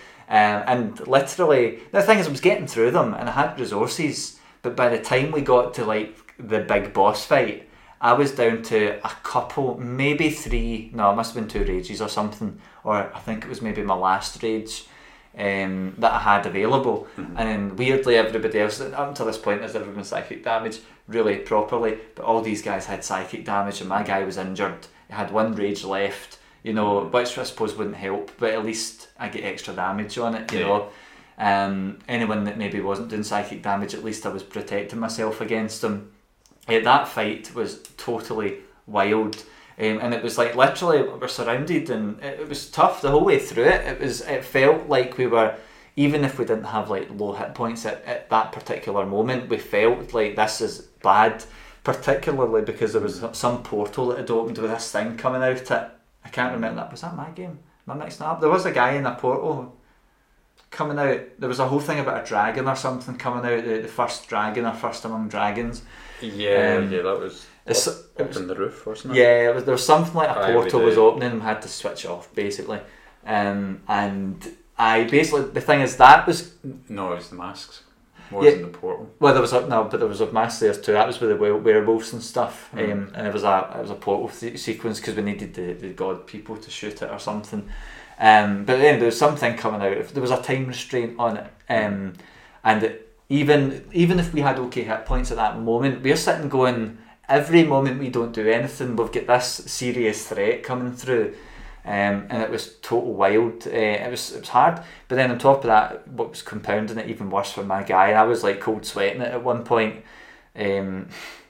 and literally the thing is I was getting through them and I had resources, but by the time we got to like the big boss fight, I was down to a couple, maybe 3. No, it must have been 2 rages or something, or I think it was maybe my last rage that I had available. And then weirdly everybody else up until this point has never been psychic damage really properly, but all these guys had psychic damage, and my guy was injured. He had 1 rage left, which I suppose wouldn't help, but at least I get extra damage on it, you know. Anyone that maybe wasn't doing psychic damage, at least I was protecting myself against them. That fight was totally wild, and it was like literally we were surrounded, and it was tough the whole way through it. It felt like we were, even if we didn't have like low hit points at that particular moment, we felt like this is bad, particularly because there was some portal that had opened with this thing coming out it. I can't remember that. Was that my game? Am I mixing it up? There was a guy in a portal coming out. There was a whole thing about a dragon or something coming out, the first dragon or first among dragons. That was it was in the roof, wasn't it? Yeah, there was something like a portal was opening and we had to switch it off basically. And I basically, the thing is that was... No, it was the masks. Wasn't the portal. Well, there was a mask there too. That was with the werewolves and stuff. And it was a portal sequence because we needed the god people to shoot it or something. But then there was something coming out. There was a time restraint on it, and even if we had okay hit points at that moment, we're sitting going, every moment we don't do anything, we've got this serious threat coming through, and it was total wild. It was hard, but then on top of that, what was compounding it even worse for my guy, and I was like cold sweating it at one point, and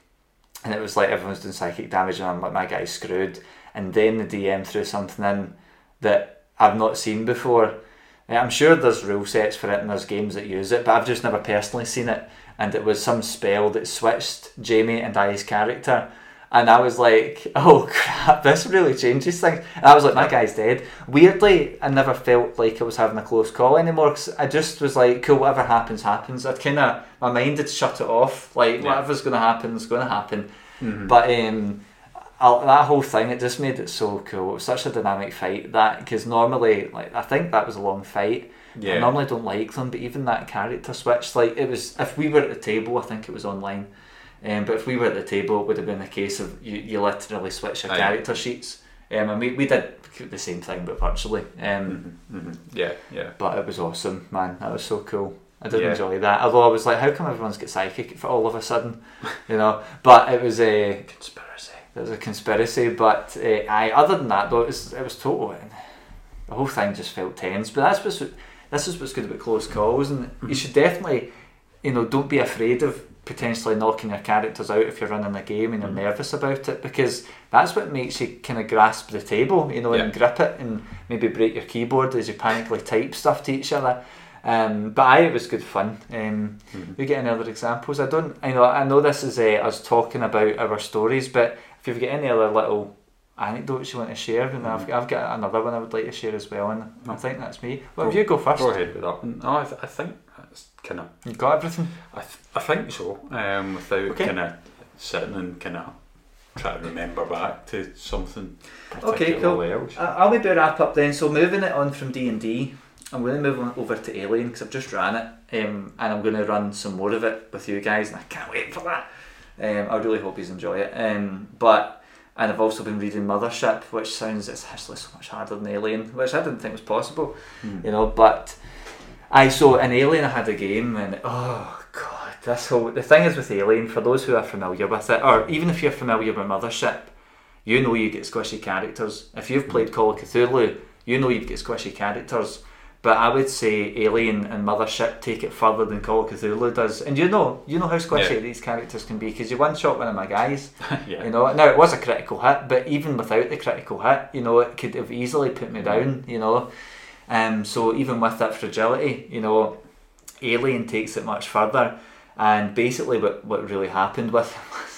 it was like everyone's doing psychic damage, and I'm like, my guy's screwed. And then the DM threw something in that I've not seen before. I'm sure there's rule sets for it and there's games that use it, but I've just never personally seen it. And it was some spell that switched Jamie and I's character, and I was like, oh crap, this really changes things. And I was like, my guy's dead. Weirdly, I never felt like I was having a close call anymore, because I just was like, cool, whatever happens I'd kind of, my mind had shut it off, like whatever's going to happen is going to happen. But that whole thing, it just made it so cool. It was such a dynamic fight, that because normally, like, I think that was a long fight. I normally don't like them, but even that character switch, like, it was, if we were at the table, I think it was online, but if we were at the table, it would have been a case of you literally switch your character sheets, and we did the same thing but virtually. But it was awesome, man. That was so cool. I did enjoy that, although I was like, how come everyone's got psychic for all of a sudden, but it was a conspiracy. It was a conspiracy, but other than that though, it was total. the whole thing just felt tense. But this is what's good about close calls, and you should definitely, don't be afraid of potentially knocking your characters out if you're running a game and you're nervous about it, because that's what makes you kind of grasp the table, and grip it, and maybe break your keyboard as you panically type stuff to each other. But it was good fun. You get any other examples? I know this is us talking about our stories, but if you've got any other little anecdotes you want to share, and I've got another one I would like to share as well, and I think that's me. Well, if you go first. Go ahead with that. No, I think that's kind of... You got everything? I think so, without kind of sitting and kind of trying to remember back to something particularly else. I'll maybe wrap up then. So moving it on from D&D, I'm going to move on over to Alien, because I've just ran it, and I'm going to run some more of it with you guys, and I can't wait for that. I really hope you enjoy it. And I've also been reading Mothership, which sounds, it's actually so much harder than Alien, which I didn't think was possible, but so in Alien I had a game, and oh god, the thing is with Alien, for those who are familiar with it, or even if you're familiar with Mothership, you get squishy characters. If you've played Call of Cthulhu, you get squishy characters. But I would say Alien and Mothership take it further than Call of Cthulhu does. And you know how squishy these characters can be, because you one-shot one of my guys. Now it was a critical hit, but even without the critical hit, it could have easily put me down, So even with that fragility, Alien takes it much further. And basically what really happened with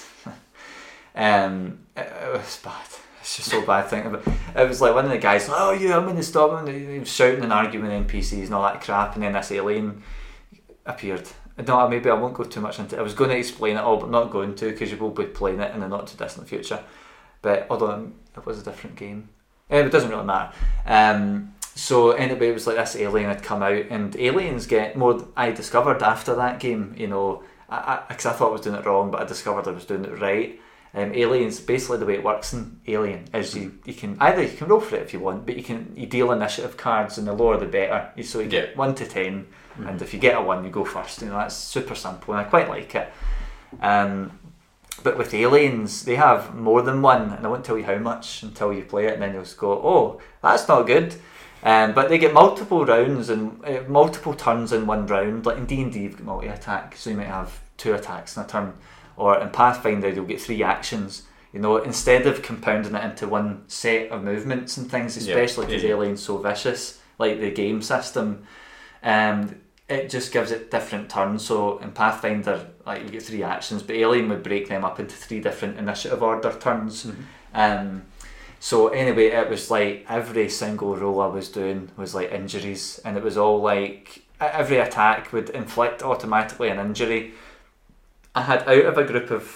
him it was bad. It's just so bad thinking about it. It was like one of the guys, I'm going to stop him. He was shouting and arguing with NPCs and all that crap, and then this alien appeared. No, maybe I won't go too much into it. I was going to explain it all, but not going to, because you will be playing it in the not too distant future. But although it was a different game, it doesn't really matter. So anyway, it was like this alien had come out, and aliens get more. I discovered after that game, because I thought I was doing it wrong, but I discovered I was doing it right. Aliens, basically the way it works in Alien is you can roll for it if you want, but you deal initiative cards, and the lower the better. So you get 1 to 10, and if you get a 1, you go first. That's super simple, and I quite like it. But with Aliens, they have more than one, and I won't tell you how much until you play it, and then you'll just go, oh, that's not good. But they get multiple rounds and multiple turns in one round. Like in D&D, you've got multi-attack, so you might have 2 attacks in a turn. Or in Pathfinder, you'll get 3 actions. Instead of compounding it into one set of movements and things, especially because Alien's so vicious, like the game system, it just gives it different turns. So in Pathfinder, like you get 3 actions, but Alien would break them up into 3 different initiative order turns. So anyway, it was like every single roll I was doing was like injuries, and it was all like every attack would inflict automatically an injury. I had out of a group of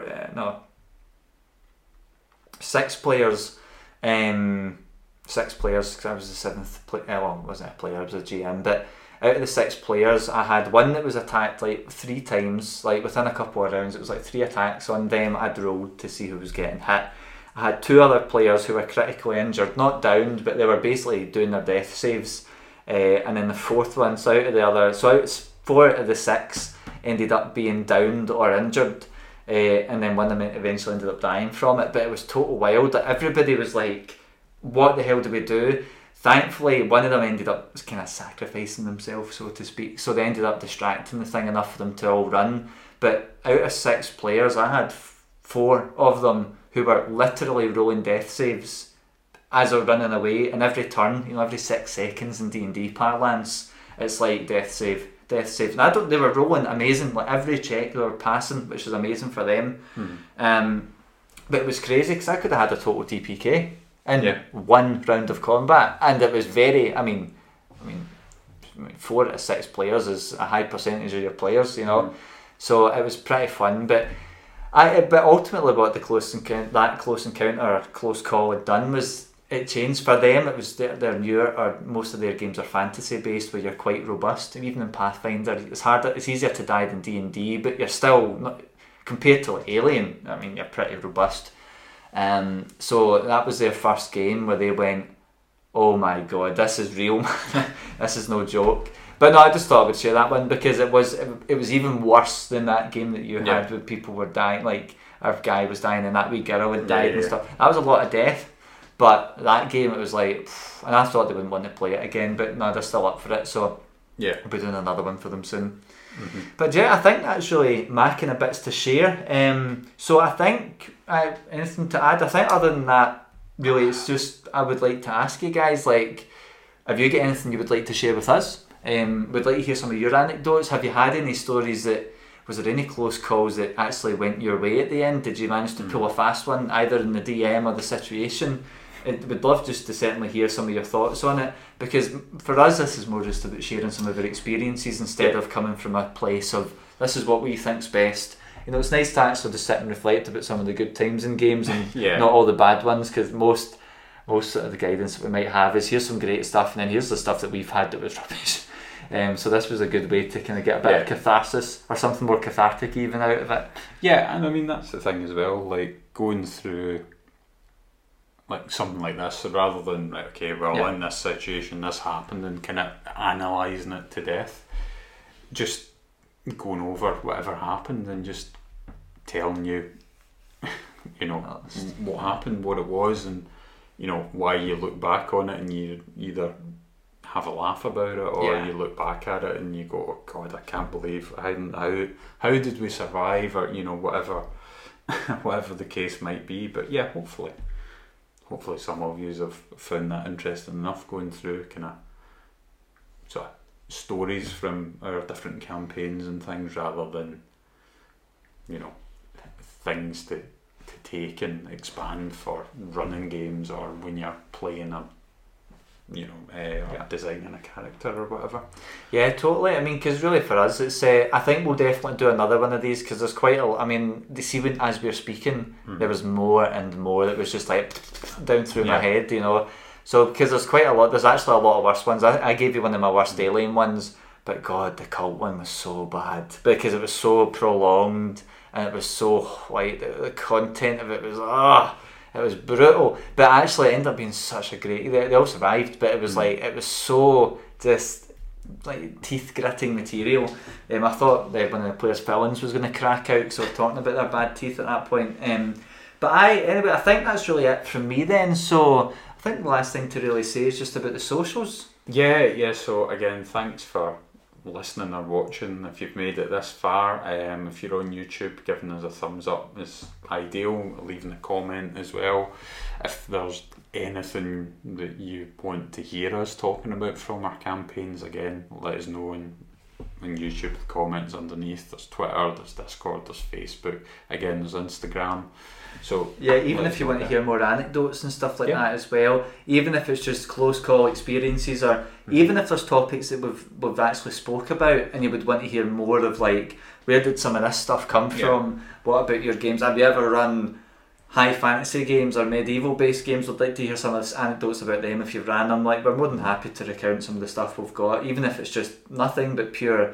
6 players, 6 players, because I was the 7th player, well, I wasn't a player, I was a GM, but out of the 6 players, I had one that was attacked like 3 times, like within a couple of rounds. It was like 3 attacks on them. I'd rolled to see who was getting hit. I had 2 other players who were critically injured, not downed, but they were basically doing their death saves, and then the 4th one, so out 4 out of the 6 ended up being downed or injured, and then one of them eventually ended up dying from it. But it was total wild. Everybody was like, what the hell do we do? Thankfully, one of them ended up kind of sacrificing themselves, so to speak, so they ended up distracting the thing enough for them to all run. But out of 6 players, I had 4 of them who were literally rolling death saves as they're running away, and every turn, every 6 seconds in D&D parlance, it's like death save. And they were rolling amazing, like every check they were passing, which was amazing for them. But it was crazy, because I could have had a total TPK in 1 round of combat, and it was very, I mean 4 out of 6 players is a high percentage of your players, so it was pretty fun. But ultimately what that close encounter or close call had done was it changed for them. It was their newer, or most of their games are fantasy based, where you're quite robust. And even in Pathfinder, it's easier to die than D&D, but you're still not, compared to like Alien, you're pretty robust. So that was their first game where they went, oh my god, this is real. This is no joke. But no, I just thought I would share that one, because it was even worse than that game that you had, where people were dying, like our guy was dying and that wee girl had died and stuff. That was a lot of death. But that game, it was like, and I thought they wouldn't want to play it again, but no, they're still up for it, so Yeah. I'll be doing another one for them soon. But yeah, I think that's really my kind of bits to share. So I think, anything to add? I think other than that, really, it's just, I would like to ask you guys, like, have you got anything you would like to share with us? Would like to hear some of your anecdotes. Have you had any stories was there any close calls that actually went your way at the end? Did you manage to pull a fast one, either in the DM or the situation? We'd love just to certainly hear some of your thoughts on it, because for us this is more just about sharing some of our experiences instead of coming from a place of this is what we think's best. You know, it's nice to actually just sit and reflect about some of the good times in games and not all the bad ones, because most of the guidance that we might have is here's some great stuff and then here's the stuff that we've had that was rubbish. So this was a good way to kind of get a bit of catharsis or something more cathartic even out of it. Yeah, and I mean that's the thing as well, like going through like something like this, so rather than in this situation this happened and kind of analysing it to death, just going over whatever happened and just telling you what happened, what it was, and why you look back on it and you either have a laugh about it or you look back at it and you go, oh God, I can't believe how did we survive, or whatever whatever the case might be. But yeah, hopefully some of you have found that interesting enough, going through kind of sort of stories from our different campaigns and things, rather than things to take and expand for running games or when you're playing or designing a character or whatever. Yeah, totally. I mean, because really for us, it's I think we'll definitely do another one of these, because there's quite a. I mean, when as we were speaking, there was more and more that was just like down through my head, So because there's quite a lot. There's actually a lot of worse ones. I gave you one of my worst alien ones, but God, the cult one was so bad because it was so prolonged and it was so the content of it was it was brutal, but actually it ended up being such a great. They all survived, but it was it was so just like teeth gritting material. I thought one of the players' fillings was going to crack out because they were talking about their bad teeth at that point. But anyway, I think that's really it from me then. So I think the last thing to really say is just about the socials. Yeah. So again, thanks for listening or watching. If you've made it this far, if you're on YouTube, giving us a thumbs up is ideal, leaving a comment as well. If there's anything that you want to hear us talking about from our campaigns, again, let us know in YouTube, the comments underneath. There's Twitter, there's Discord, there's Facebook, again there's Instagram. So yeah, even if you want to hear more anecdotes and stuff like that as well, even if it's just close call experiences, or even if there's topics that we've actually spoke about and you would want to hear more of, like, where did some of this stuff come from, what about your games, have you ever run high fantasy games or medieval based games, we'd like to hear some of the anecdotes about them if you've ran them. Like, we're more than happy to recount some of the stuff we've got, even if it's just nothing but pure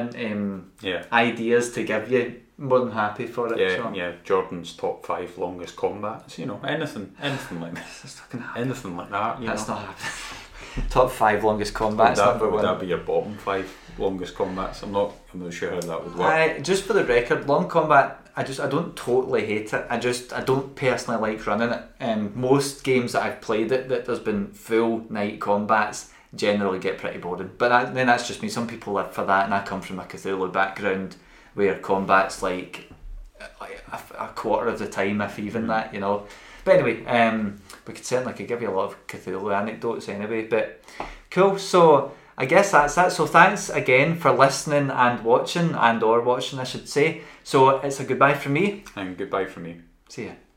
ideas to give you. More than happy for it. Jordan's top 5 longest combats, anything like this, anything like that. That's not happening. Top 5 longest combats. Would that be your bottom 5 longest combats? I'm not sure how that would work. Just for the record, long combat, I don't totally hate it. I don't personally like running it. Most games that I've played that there's been full night combats generally get pretty boring. But then that's just me. Some people live for that, and I come from a Cthulhu background, where combat's like a quarter of the time, if even that, But anyway, we could give you a lot of Cthulhu anecdotes anyway. But cool. So I guess that's that. So thanks again for listening and watching, I should say. So it's a goodbye from me. And goodbye from me. See ya.